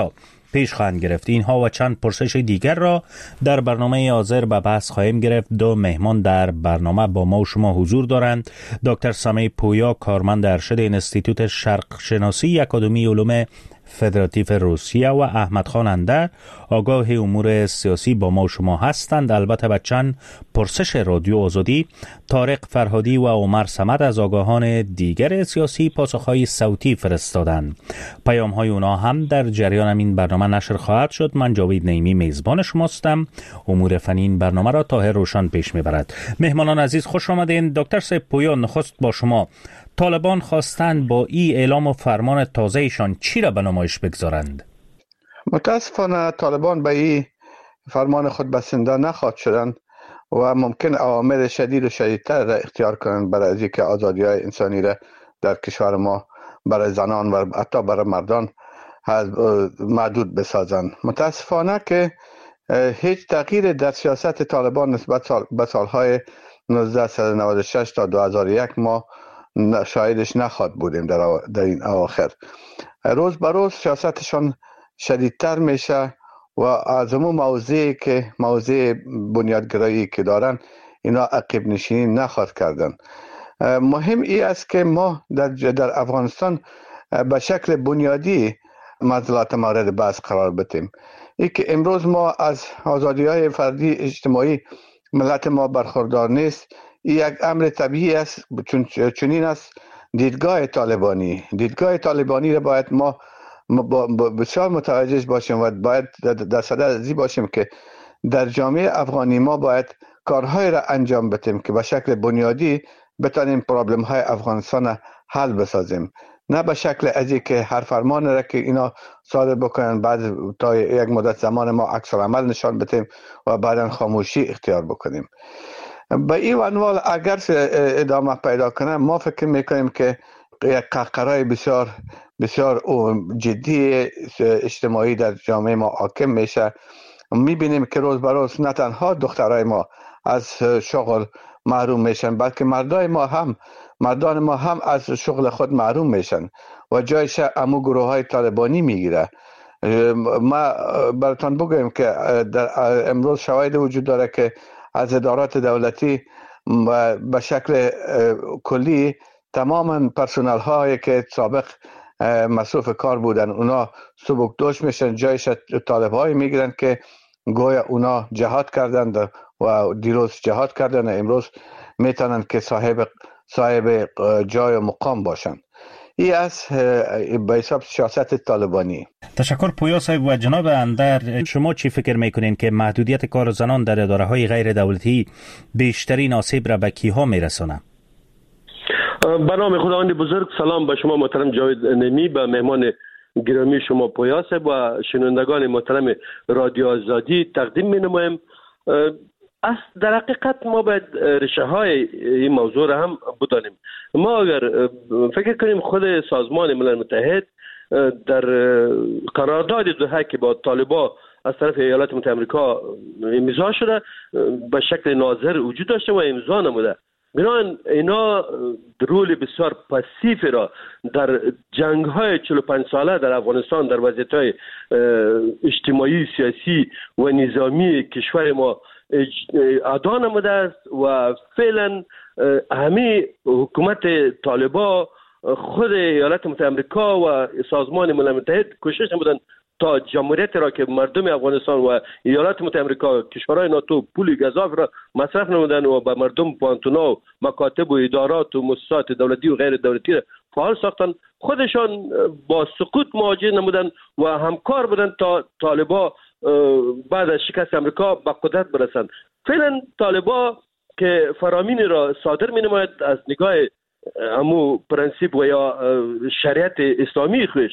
پیش خواهند گرفت. اینها و چند پرسش دیگر را در برنامه حاضر به بحث خواهیم گرفت. دو مهمان در برنامه با ما و شما حضور دارند. دکتر سمی پویا، کارمند ارشد انستیتوت شرق شناسی اکادمی علوم فدراتیو روسیه، و احمد خان اندر، آگاه امور سیاسی با ما و شما هستند. البته به چند پرسش رادیو آزادی طارق فرهادی و عمر صمد از آگاهان دیگر سیاسی پاسخهای صوتی فرستادند. پیام های اونا هم در جریان این برنامه نشر خواهد شد. من جاوید نعیمی میزبان شماستم. امور فنی این برنامه را طاهر روشن پیش میبرد. مهمانان عزیز خوش آمدین. دکتر سید پویا، نخست با شما. طالبان خواستند با این اعلام و فرمان تازهشان چی را به نمایش بگذارند؟ متاسفانه طالبان به این فرمان خود بسنده نخواهد شدند و ممکن عوامل شدید و شدیدتر را اختیار کنند برای از اینکه آزادی‌های انسانی را در کشور ما برای زنان و حتی برای مردان محدود بسازند. متاسفانه که هیچ تغییر در سیاست طالبان نسبت به سالهای نوزده نود و شش تا دو هزار و یک ما شاهدش نخواهد بودیم در, در این اواخر. روز به روز سیاستشان شدیدتر میشه و از همون موضوعی که موضوع بنیادگرایی که دارن اینا عقب نشینی نخواهد کردن. مهم ای است که ما در, در افغانستان به شکل بنیادی معضلات مورد بحث قرار بدیم. ای که امروز ما از آزادی‌های فردی اجتماعی ملت ما برخوردار نیست، این یک امر طبیعی است. چون چنین است دیدگاه طالبانی. دیدگاه طالبانی را باید ما بسیار متوجه باشیم و باید در صدد ازی باشیم که در جامعه افغانی ما باید کارهای را انجام بدیم که به شکل بنیادی بتانیم پرابلم های افغانستان حل بسازیم، نه به شکل ازی که هر فرمان را که اینا صادر بکنن بعد تا یک مدت زمان ما عکس العمل نشان بدیم و بعدا خاموشی اختیار بکنیم. به این عنوان اگر ادامه پیدا کنه ما فکر میکنیم که یک قهقرای بسیار بسیار جدی اجتماعی در جامعه ما حاکم میشه. میبینیم که روز به روز نه تنها دخترای ما از شغل محروم میشن، بلکه مردای ما هم مردان ما هم از شغل خود محروم میشن و جایش امو گروه های طالبانی میگیره. ما براتون بگویم که در امروز شواهد وجود داره که از ادارات دولتی به شکل کلی تماما پرسنل هایی که سابق مصروف کار بودن اونا سبکدوش میشن، جایش طالب هایی میگیرن که گویا اونا جهاد کردن و دیروز جهاد کردن و امروز میتونن که صاحب صاحب جای و مقام باشن. این از به حساب سیاست طالبانی. تشکر پویا صاحب. و جناب اندر، شما چی فکر میکنین که محدودیت کار زنان در اداره های غیر دولتی بیشترین آسیب را به کیها میرسونه؟ به نام خداوند بزرگ، سلام به شما محترم جاوید نعیمی، به مهمان گرامی شما پویا صاحب و شنوندگان محترم رادیو آزادی تقدیم مینمایم. از در حقیقت ما باید ریشه های این موضوع را هم بدانیم. ما اگر فکر کنیم خود سازمان ملل متحد در قرارداد دوحه که با طالبان از طرف ایالات متحده آمریکا امضا شده به شکل ناظر وجود داشته و امضا نموده، بنابراین اینا رول بسیار پاسیف را در جنگ های چهل و پنج ساله در افغانستان در وضعیت های اجتماعی، سیاسی و نظامی کشور ما ادا نموده است و فعلا همه حکومت طالبان، خود ایالات متحده آمریکا و سازمان ملل متحد کوشش نمودن تا جمهوریت را که مردم افغانستان و ایالات متحده آمریکا کشورهای ناتو پول گزاف را مصرف نمودن و به مردم پانتونا و مکاتب و ادارات و مؤسسات دولتی و غیر دولتی را فعال ساختن. خودشان با سقوط مواجه نمودن و همکار بودن تا طالبان بعد از شکست امریکا به قدرت برسند. فعلا طالبان که فرامین را صادر می نماید از نگاه امو پرنسیپ و یا شریعت اسلامی خوش،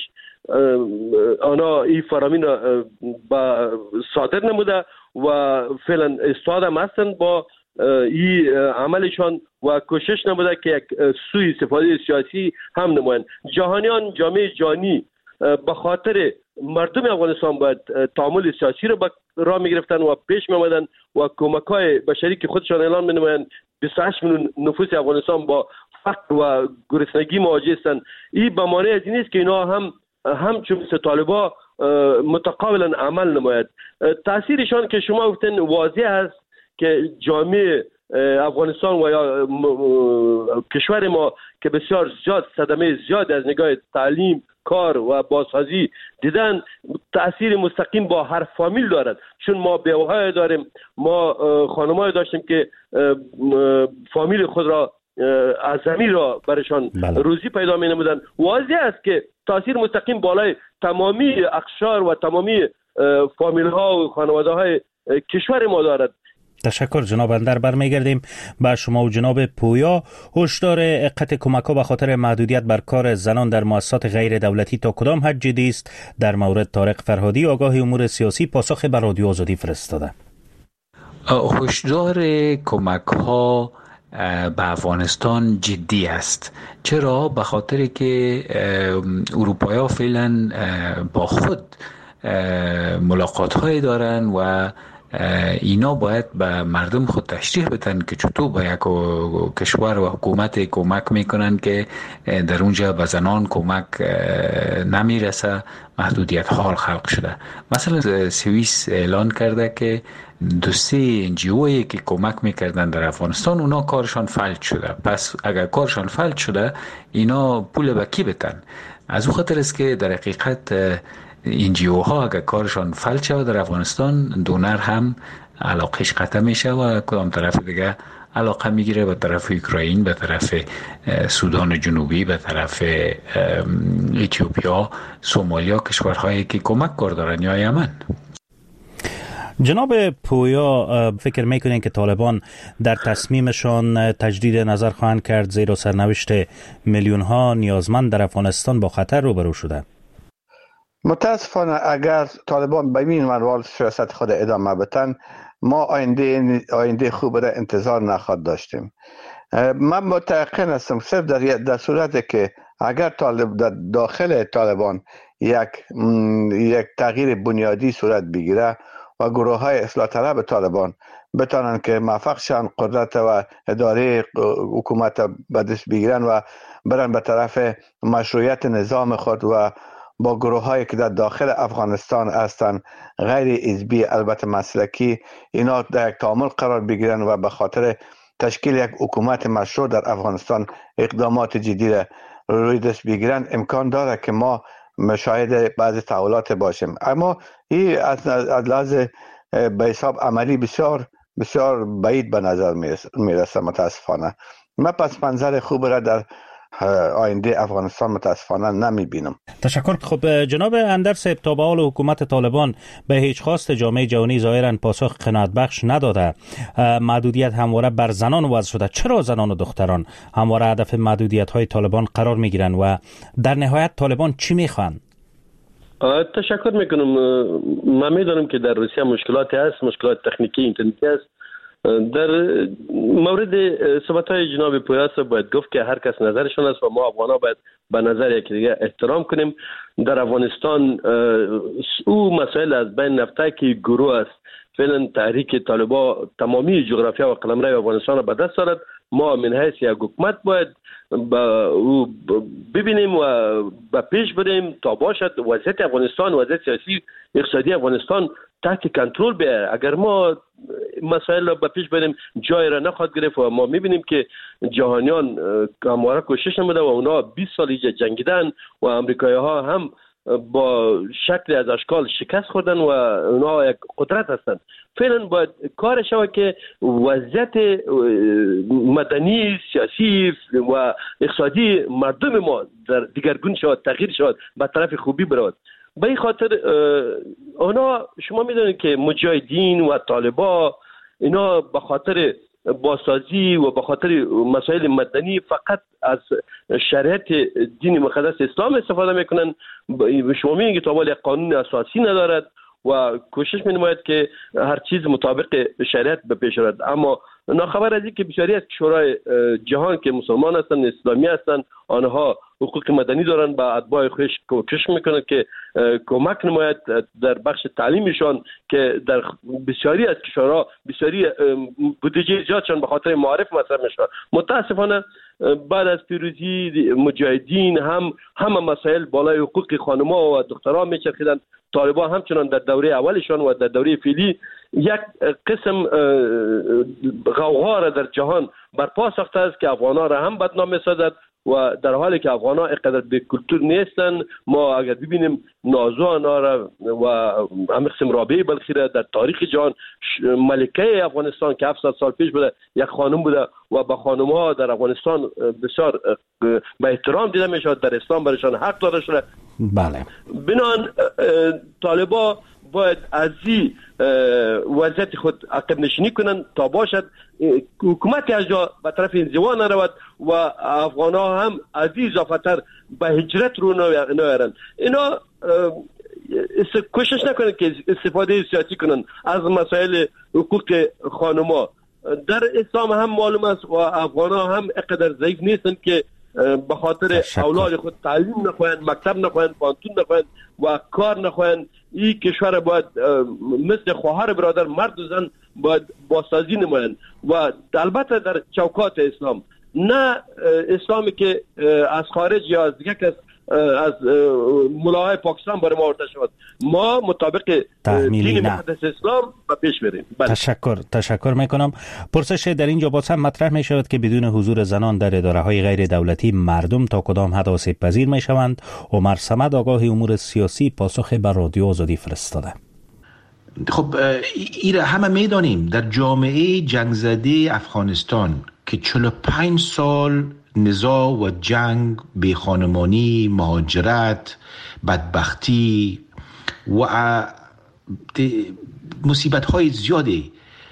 آنها این فرامین را صادر نموده و فعلا استاد هم هستند با این عملشان و کوشش نموده که یک سوی استفاده سیاسی هم نمایند. جهانیان، جامعه جهانی به خاطر مردم افغانستان باید تعامل سیاسی را راه می گرفتن و پیش می آمدن و کمک های بشری که خودشان اعلان می نمایند. بیست و هشت میلیون نفوس افغانستان با فقر و گرسنگی مواجه هستند. این به معنی از این است که اینا هم همچون مثل طالبان متقابلا عمل نماید. تاثیرشان که شما گفتین واضح است که جامعه افغانستان و یا کشور ما که بسیار زیاد صدمه زیاد از نگاه تعلیم، کار و بازسازی دیدن، تأثیر مستقیم با هر فامیل دارد. چون ما بیوه‌های داریم، ما خانم‌های داشتیم که فامیل خود را از زمین را برشان بله. روزی پیدا می نمودن. واضح است که تأثیر مستقیم بالای تمامی اقشار و تمامی فامیل ها و خانواده های کشور ما دارد. تشکر جناب اندر. برمیگردیم به شما و جناب پویا. هشدار قطع کمک‌ها به خاطر محدودیت بر کار زنان در مؤسسات غیر دولتی تا کدام حد جدی است؟ در مورد طارق فرهادی آگاه امور سیاسی پاسخ به رادیو آزادی فرستاده. هشدار کمک‌ها به افغانستان جدی است. چرا؟ به خاطر که اروپایی‌ها فعلا با خود ملاقات‌های دارن و اینا باید به مردم خود تشریح بدن که چطور با یک کشور و حکومت کمک میکنن که در اونجا به زنان کمک نمیرسه، محدودیت ها خلق شده. مثلا سوئیس اعلان کرده که دو سه انجیوهایی که کمک میکردن در افغانستان اونا کارشان فلج شده. پس اگر کارشان فلج شده اینا پول به کی بدن؟ از او خاطر است که در حقیقت این جیو ها اگر کارشان فلج شود در افغانستان، دونر هم علاقش قطع میشه و کدام طرف دیگه علاقه میگیره، به طرف اوکراین، به طرف سودان جنوبی، به طرف اتیوپیا، سومالیا، کشورهایی که کمک کار دارن یا یمن. جناب پویا، فکر میکنین که طالبان در تصمیمشان تجدید نظر خواهند کرد زیرا سرنوشت میلیون ها نیازمند در افغانستان با خطر روبرو شده؟ متاسفانه اگر طالبان به این منوال سیاست خود ادامه بدن، ما آینده آینده خوب را انتظار نخواهد داشتیم. من متأکد هستم صرف در در صورتی که اگر طالب در داخل طالبان یک یک تغییر بنیادی صورت بگیره و گروه های اصلاح طلب طالبان بتانند که موفق شن قدرت و اداره حکومت به دست بگیرن و برن به طرف مشروعیت نظام خود و با گروه هایی که در داخل افغانستان هستند غیر حزبی البته مسلکی، اینا در یک تعامل قرار بگیرن و به خاطر تشکیل یک حکومت مشروع در افغانستان اقدامات جدی را روی دست بگیرن، امکان داره که ما مشاهد بعضی تحولات باشیم. اما این از لحاظ به حساب عملی بسیار بسیار بعید به نظر میرسه متاسفانه. من پس منظر خوب را در آینده افغانستان متاسفانه نمی بینم. تشکر. خب جناب اندر صاحب، تا به حال حکومت طالبان به هیچ خواست جامعه جهانی ظاهرا پاسخ قناعت بخش نداده. محدودیت همواره بر زنان وضع شده. چرا زنان و دختران همواره هدف محدودیت های طالبان قرار می گیرن و در نهایت طالبان چی می خوان؟ تشکر میکنم. من میدونم که در روسیه مشکلاتی هست، مشکلات تکنیکی اینترنتی هست. در مورد صحبت‌های جناب پویاس باید گفت که هر کس نظرشون است و ما افغان‌ها باید به نظر یکی دیگه احترام کنیم. در افغانستان او مسائل از بین نفته که گروه است. فعلا تحریک طالبان تمامی جغرافیا و قلمرو افغانستان را به دست دارد. ما من حیث یک حکومت باید با او ببینیم و به پیش بریم تا باشد وضعیت افغانستان، وضعیت سیاسی اقتصادی افغانستان تحت کنترل بیاید. اگر ما مسائل را به پیش بریم جای را نخواهد گرفت و ما میبینیم که جهانیان همواره کوشش نموده و اونا بیست سال جنگیدن و امریکایی ها هم با شکل از اشکال شکست خوردن و اونا یک قدرت هستند. فعلا باید کار شود که وضعیت مدنی، سیاسی و اقتصادی مردم ما در دیگرگون شود، تغییر شود، به طرف خوبی برود. به این خاطر اونا شما میدونید که مجاهدین و طالبان اینا به خاطر بازسازی و به خاطر مسائل مدنی فقط از شریعت دین مقدس اسلام استفاده میکنن. شما میگید که طالبان یک قانون اساسی ندارد و کوشش می‌نماید که هر چیز مطابق شریعت به پیش رود. اما ناخبر از این که بسیاری از کشورهای جهان که مسلمان هستند، اسلامی هستند، آنها حقوق مدنی دارند، با اتباع خودش کوشش میکنند که کمک نماید در بخش تعلیمشان که در بسیاری از کشورها بسیاری بودجه زیادشان به خاطر معارف مصرف میشه. متاسفانه بعد از پیروزی مجاهدین هم همه مسائل بالای حقوق خانم‌ها و دخترها میچرخیدند طالبان همچنان در دوره اولشان و در دوره فعلی یک قسم غوغا را در جهان برپا ساخته است که افغان‌ها را هم بدنام می‌سازد و در حالی که افغان‌ها اینقدر به کلتور نیستن. ما اگر ببینیم نازو آنها را و همین قسم رابعه بلخی را در تاریخ جهان ملکه افغانستان که هفتصد سال پیش بوده یک خانم بوده و با خانم‌ها در افغانستان بسیار به احترام دیده می‌شود، در اسلام برایشان حق داده شده. بله. بنان طالبان باید از این وضعیت خود عقب نشینی کنند تا باشد حکومت از جا به طرف انزوا نرود و افغان ها هم از این اضافتر به هجرت رو نیارند. اینا کوشش نکنند که استفاده سیاسی کنند از مسائل حقوق خانما. در اسلام هم معلوم است و افغان ها هم اقدر ضعیف نیستند که به خاطر اولاد خود تعلیم نخواهند، مکتب نخواهند، پانتون نخواهند و کار نخواهند. این کشور باید مثل خواهر برادر مرد و زن باید بازسازی نمایند و البته در چوکات اسلام، نه اسلامی که از خارج یا از دیگه کس از ملاهای پاکستان برای ما آورده شود. ما مطابق دین مقدس اسلام به پیش بریم. بله. تشکر تشکر میکنم. پرسش در اینجا باز هم مطرح می شود که بدون حضور زنان در اداره های غیر دولتی مردم تا کدام حد آسیب پذیر می شوند؟ عمر صمد آگاه امور سیاسی پاسخ بر رادیو آزادی فرستاده. خب ایره همه میدانیم در جامعه جنگ زده افغانستان که چهل و پنج سال نزاع و جنگ، بیخانمانی، مهاجرت، بدبختی و مصیبت های زیادی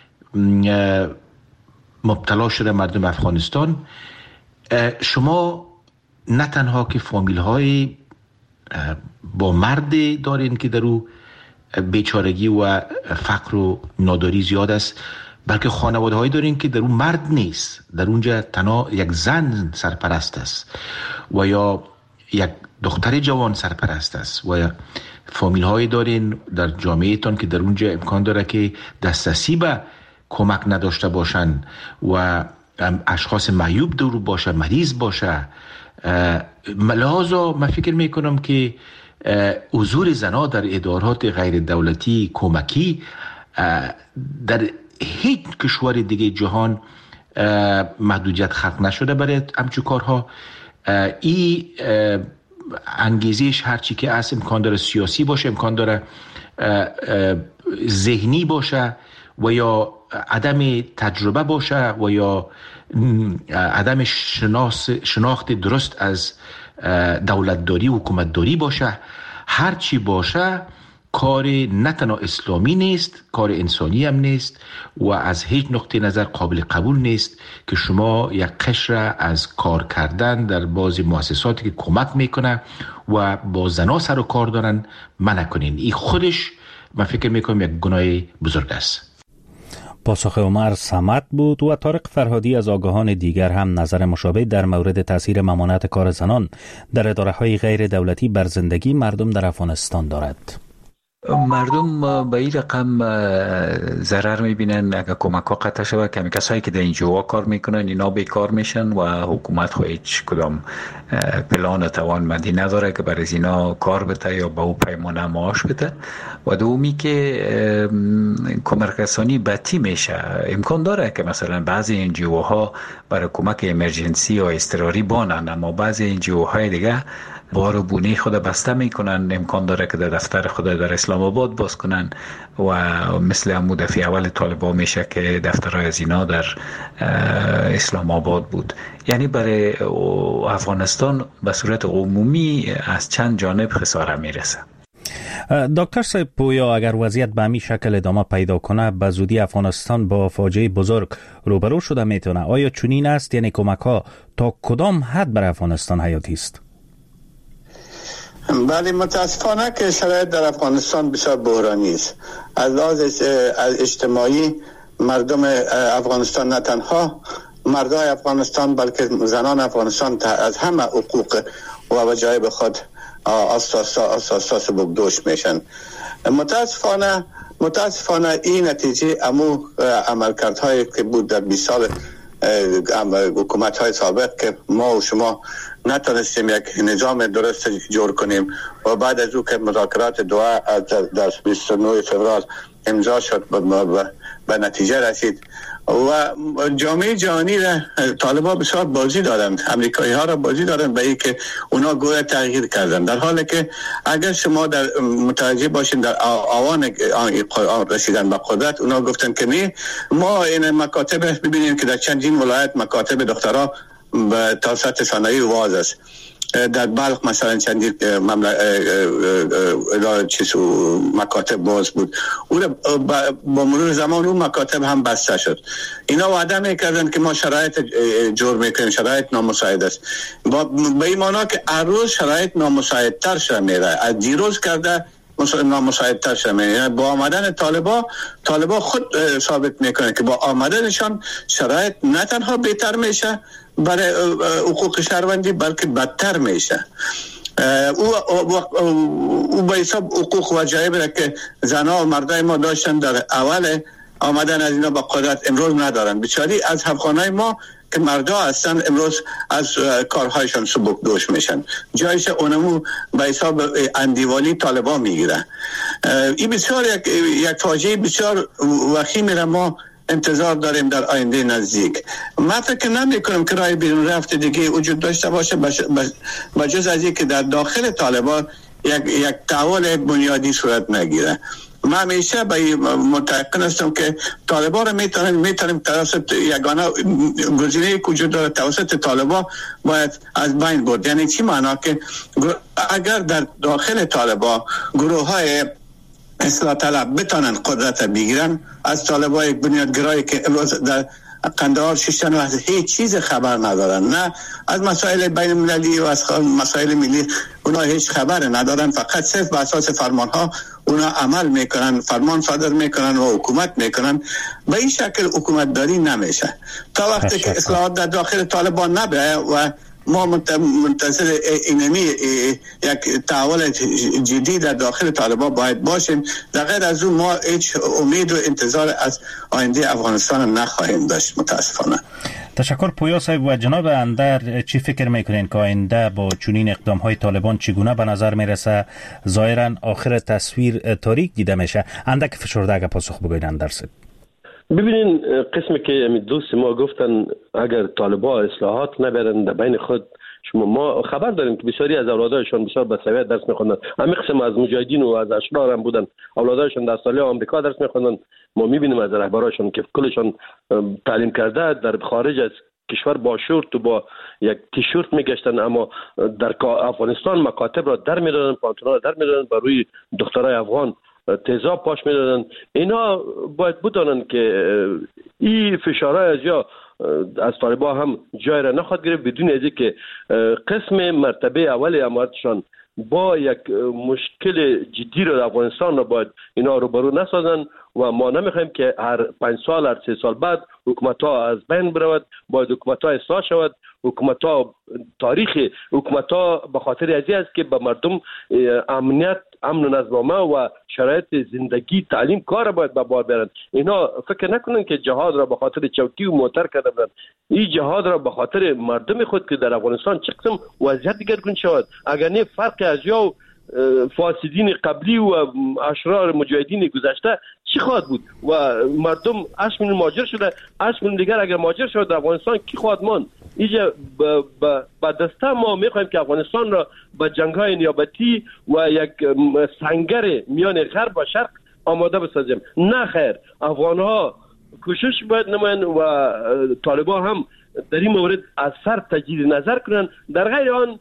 مبتلا شده مردم افغانستان. شما نه تنها که فامیل های با مرد دارین که در او بیچارگی و فقر و ناداری زیاد است، بلکه خانواده هایی دارین که در اون مرد نیست، در اونجا تنها یک زن سرپرست است و یا یک دختر جوان سرپرست است و یا فامیل هایی دارین در جامعه تان که در اونجا امکان داره که دسترسی به کمک نداشته باشن و اشخاص معیوب دور باشه، مریض باشه. لحاظا من فکر میکنم که حضور زنها در ادارات غیر دولتی کمکی در هیچ کشور دیگه جهان محدودیت خلق نشده برای همچون کارها. این انگیزش هرچی که از امکان داره سیاسی باشه، امکان داره ذهنی باشه و یا عدم تجربه باشه و یا عدم شناس شناخت درست از دولتداری و حکومتداری باشه. هرچی باشه کار نه تنها اسلامی نیست، کار انسانی هم نیست و از هیچ نقطه نظر قابل قبول نیست که شما یک قشر از کار کردن در بعضی مؤسساتی که کمک میکنه و با زنا سر و کار دارن منع کنین. این خودش من فکر میکنم یک گناه بزرگ است. پاسخ عمر صمد بود. و طارق فرهادی از آگاهان دیگر هم نظر مشابه در مورد تاثیر ممانعت کار زنان در اداره‌های غیر دولتی بر زندگی مردم در افغانستان دارد. مردم به این رقم ضرر میبینن اگر کمک ها قطع شود که کسایی که در اینجا کار میکنن اینا بیکار میشن و حکومت خو هیچ کدام پلان توانمندی نداره که برای اینا کار بده یا به او پیمانه معاش بده. و دومی که کمک رسانی بطی میشه. امکان داره که مثلا بعضی انجیو ها برای کمک امرجنسی یا اضطراری بانن، اما بعضی انجیو های دیگه بار و بونه خود بسته میکنن. امکان داره که در دفتر خود در اسلام آباد باز کنن و مثل همون دفعه اول طالبان میشه که دفترهای از اینا در اسلام آباد بود. یعنی برای افغانستان به صورت عمومی از چند جانب خساره میرسه. دکتر صاحب پویا، اگر وضعیت به همین شکل ادامه پیدا کنه به زودی افغانستان با فاجعه بزرگ روبرو شده میتونه. آیا چنین است؟ یعنی کمک ها تا کدام حد برای افغانستان حیاتی است؟ بله، متاسفانه که شرایط در افغانستان بسیار بحرانی است. از لحاظ اجتماعی مردم افغانستان نه تنها مردای افغانستان بلکه زنان افغانستان از همه حقوق و وجایب خود اساس بگدوش میشن. متاسفانه متاسفانه این نتیجه امو عملکردهایی که بود در بیست سال حکومت های سابق که ما و شما نتونستیم یک نظام درست جور کنیم و بعد از او که مذاکرات دوحه در بیست و نه فوریه امضا شد به نتیجه رسید و جامعه جهانی را طالبان بسیار بازی دارند، امریکایی ها را بازی دارند به این که اونا گویا تغییر کردند، در حالی که اگر شما در متوجه باشین در آوان رسیدن به قدرت اونا گفتن که نه، ما این مکاتب ببینیم که در چندین ولایت مکاتب دخترها به توسط ثانوی واز است، در بلخ مثلا چندین چیز مکاتب باز بود، او با مرور زمان اون مکاتب هم بسته شد. اینا وعده میکردن که ما شرایط جور میکنیم، شرایط نامساعد است، به این معنی که هر روز شرایط نامساعدتر شده میره، از دیروز کرده نامساعدتر شده میره. با آمدن طالبا طالبا خود ثابت میکنه که با آمدنشان شرایط نه تنها بهتر میشه برای حقوق شهروندی بلکه بدتر میشه. او او به حساب حقوق و جایبه که زنها و مردای ما داشتن در اول آمدن از اینا با قدرت امروز ندارن. بیچاری از افغانای ما که مردا هستن امروز از کارهایشان سبک دوش میشن، جایش اونمو به حساب اندیوالی طالبان میگیره. این بسیار یک, یک فاجعه بسیار وخیم را ما انتظار داریم در آینده نزدیک. من فکر نمی کنم که راه بیرون رفت دیگه وجود داشته باشه بجز از اینکه در داخل طالبان یک یک تحول بنیادی صورت نگیره. من همیشه به متعقن هستم که طالبان را میتونیم میتونیم توسط یگانه گزینه که وجود داره توسط طالبان باید از بین برد. یعنی چی معنا که اگر در داخل طالبان گروه های اصلاح طلب بتانن قدرت بگیرن از طالبان یک بنیادگرایی که امروز در قندهار ششتن و از هیچ چیز خبر ندارن، نه از مسائل بین المللی و از مسائل ملی اونا هیچ خبر ندارن، فقط صرف بر اساس فرمان ها اونا عمل میکنن، فرمان صادر میکنن و حکومت میکنن. به این شکل حکومت داری نمیشه تا وقتی که اصلاحات در داخل طالبان نبه و ما منتظر اینمی یک تحول جدی در داخل طالبان باید باشیم. در غیر از اون ما هیچ امید و انتظار از آینده افغانستان نخواهیم داشت متاسفانه. تشکر پویا صاحب. و جناب اندر چی فکر میکنین که آینده با چنین اقدام های طالبان چگونه به نظر میرسه؟ ظاهرا آخر تصویر تاریک دیده میشه. اندک فشرده اگه پاسخ بگوین اندر صاحب. ببینین قسمی که دوست ما گفتن اگر طالبان اصلاحات نبرن در بین خود، شما ما خبر داریم که بسیاری از اولادایشان بسیار به سویه درس میخوندن، همین قسم از مجاهدین و از اشرار هم بودن، اولادایشان در سالی آمریکا درس میخوندن. ما میبینیم از رهبرایشان که کلشان تعلیم کرده در خارج از کشور با شورت و با یک تیشورت میگشتن، اما در افغانستان مکاتب را در میدادن، پانتونا را در میدادن، بر روی دخترای افغان تیزاب پاش میدادن. اینا باید بدانن که این فشارهای از یا از طالبان هم جای را نخواد گرفت بدون از که قسم مرتبه اول امارتشان با یک مشکل جدی را در افغانستان را باید اینا روبرو نسازن و ما نمیخوایم که هر پنج سال هر سه سال بعد حکومت ها از بین برود. باید حکومت ها اصلاح شود. حکومت ها تاریخ حکومت ها به خاطر ازی است که به مردم امنیت، امن و نظم و شرایط زندگی، تعلیم، کار باید به بار برند. اینا فکر نکنن که جهاد را به خاطر چوکی و موتر کرده بودن. این جهاد را به خاطر مردم خود که در افغانستان چه قسم وضعیت دیگرگون شود. اگر نه فرق از یا فاسدین قبلی و اشرار مجاهدین گذشته چی خواهد بود؟ و مردم هشت میلیون مهاجر شده، هشت میلیون دیگر اگر مهاجر شود در افغانستان کی خواهد ماند؟ اینجا با دسته ما میخوایم که افغانستان را به جنگ‌های نیابتی و یک سنگر میان غرب و شرق آماده بسازیم. نه خیر، افغان‌ها کوشش باید نمایند و طالبان هم در این مورد از سر تجدید نظر کنند. در غیر آن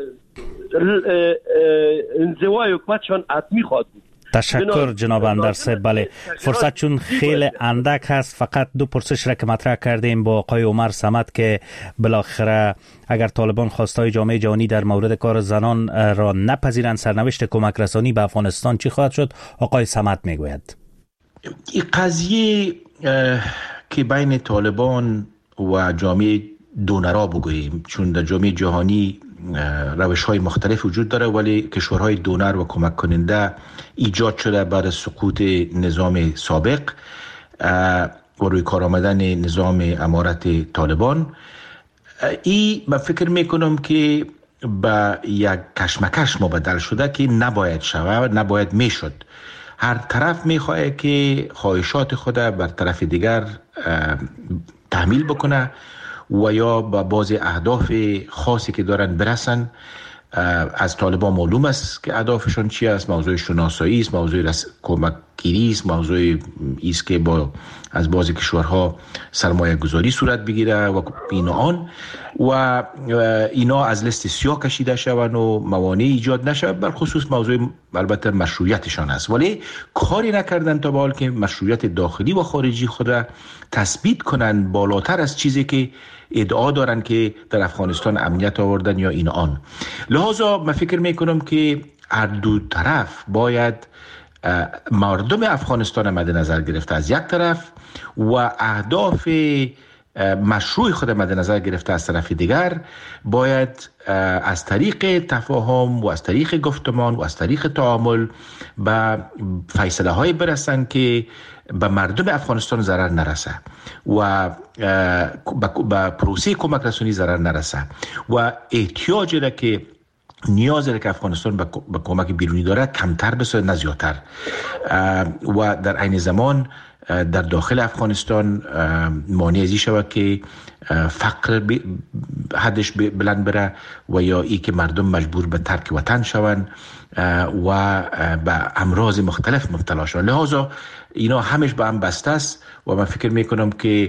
انزوای حکومتشان حتمی خواهد بود. تشکر جناب اندر صاحب. بله، فرصت چون خیلی اندک هست، فقط دو پرسش را که مطرح کردیم با آقای عمر صمد که بالاخره اگر طالبان خواستای جامعه جهانی در مورد کار زنان را نپذیرند، سرنوشت کمک رسانی به افغانستان چی خواهد شد؟ آقای صمد میگوید این قضیه که بین طالبان و جامعه دونرا بگوییم، چون در جامعه جهانی روش های مختلف وجود داره، ولی کشورهای دونر و کمک کننده ایجاد شده بعد از سقوط نظام سابق. و روی کار آمدن نظام امارت طالبان، این من فکر میکنم که به یک کشمکش مبدل شده که نباید شود، نباید میشد. هر طرف میخواد که خواهشات خود بر طرف دیگر تحمیل بکنه و یا به بعض اهداف خاصی که دارن برسن. از طالبان معلوم است که اهدافشون چی است. موضوع شناسایی است، موضوع رس... کمک گیری است، موضوع است که با از بعضی کشورها سرمایه گذاری صورت بگیره و این آن و اینا از لیست سیاه کشیده شوند و موانع ایجاد نشود. بر خصوص موضوع البته مشروعیتشان است، ولی کاری نکردن تا به حال که مشروعیت داخلی و خارجی خود را تثبیت کنند بالاتر از چیزی که ادعا دارن که در افغانستان امنیت آوردن یا این آن. لحاظا من فکر میکنم که هر دو طرف باید مردم افغانستان مد نظر گرفته از یک طرف و اهداف مشروع خود مد نظر گرفته از طرف دیگر، باید از طریق تفاهم و از طریق گفتمان و از طریق تعامل به فیصله های برسن که به مردم افغانستان ضرر نرسه و به پروسه کمک رسانی ضرر نرسه و احتیاجی را که نیاز را که افغانستان به کمک بیرونی داره کمتر بسه نه زیادتر، و در عین زمان در داخل افغانستان مانع ازی شود که فقر حدش بلند بره و یا ای که مردم مجبور به ترک وطن شوند و به امراض مختلف مبتلا شوند. لحاظا اینا همش به هم بسته است و من فکر میکنم که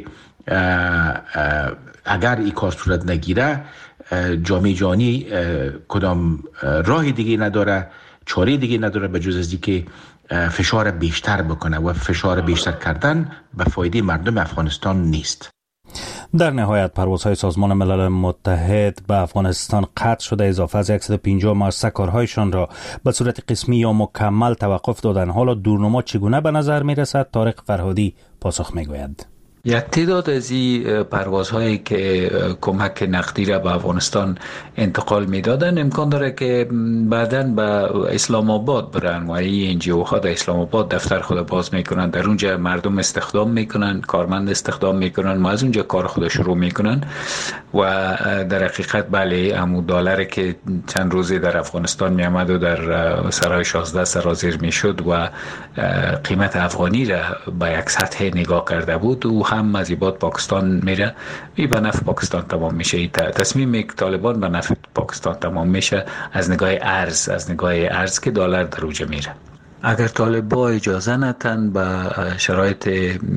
اگر این کار صورت نگیره جامعه جهانی کدام راه دیگه نداره، چاره دیگه نداره به جز از اینکه فشار بیشتر بکنه و فشار بیشتر کردن به فایده مردم افغانستان نیست. در نهایت پروازهای سازمان ملل متحد به افغانستان قطع شده. اضافه از صد و پنجاه مؤسسه کارهایشان را به صورت قسمی یا مکمل توقف دادن. حالا دورنما چگونه به نظر می رسد؟ طارق فرهادی پاسخ می گوید. یک تعداد از این پروازهایی که کمک نقدی را به افغانستان انتقال میدادن امکان داره که بعداً به اسلام آباد برن و این انجیو ها در اسلام آباد دفتر خود باز میکنن، در اونجا مردم استخدام میکنن، کارمند استخدام میکنن و از اونجا کار خود شروع میکنن و در حقیقت بله امو دلار که چند روزی در افغانستان میامد و در سرای شازده سرازیر میشد و قیمت افغانی را به یک سطح نگاه کرده بود و هم از ایباد پاکستان میره، ای به نفع پاکستان تمام میشه. تصمیم طالبان به نفع پاکستان تمام میشه از نگاه ارز، از نگاه ارز که دلار در اوج میره. اگر طالبان اجازه ندن به شرایط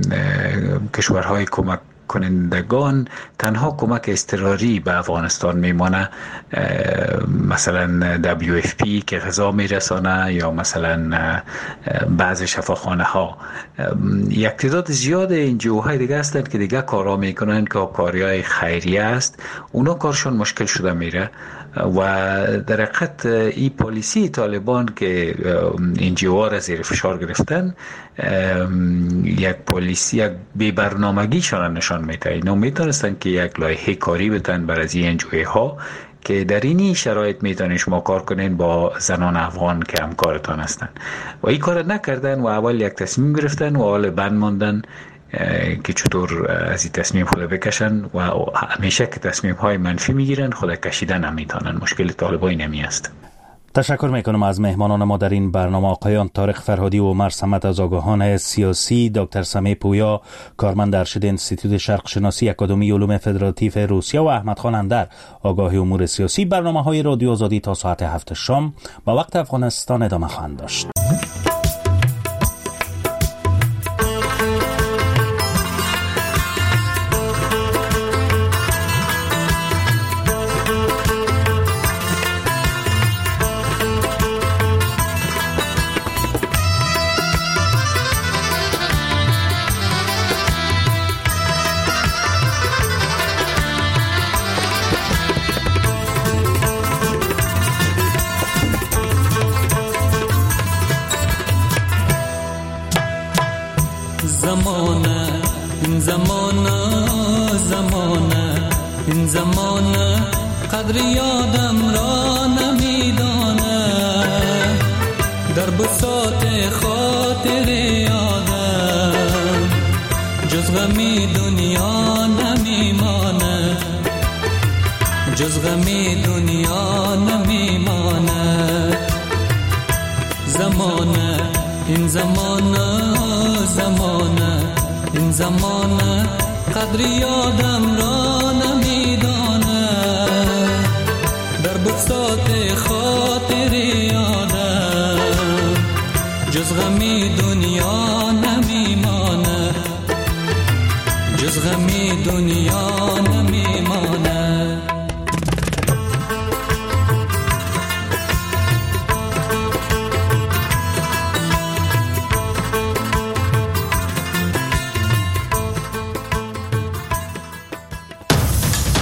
کشورهای کمک کنندگان تنها کمک اضطراری به افغانستان میمانه، مثلا دبلیو اف پی که غذا میرسانه یا مثلا بعض شفاخانه ها. یک تعداد زیاد انجیوهای دیگه هستند که دیگه کارا میکنن که کاریای خیریه است، اونا کارشون مشکل شده میره و در حقیقت این پالیسی طالبان که انجیوها را زیر فشار گرفتن یک پالیسی یک بی برنامگی شان نشان میده. اینا میتونستن که یک لایحه کاری بتن بر از این انجیوها که در اینی شرایط میتونین شما کار کنین با زنان افغان که همکارتان هستن و این کار نکردن و اول یک تصمیم گرفتن و اول بند ماندن که چطور از این تصمیم خود بکشن و همیشه که تصمیم های منفی میگیرن خود کشیدن هم میتونن. مشکل طالبای نمی است. تشکر میکنم از مهمانان ما در این برنامه، آقایان طارق فرهادی و عمر صمد از آگاهان سیاسی، دکتر سمیع پویا کارمند ارشد انستیتوت شرق شناسی اکادمی علوم فدراتیو روسیه و احمد خان اندر آگاه امور سیاسی. برنامه های رادیو آزادی تا ساعت هفت شام با وقت افغانستان ادامه خواهند داشت. جز غم دنیا نمیمانه، جز غم دنیا نمیمانه. زمانه این زمانه، زمانه این زمانه قدر یادم را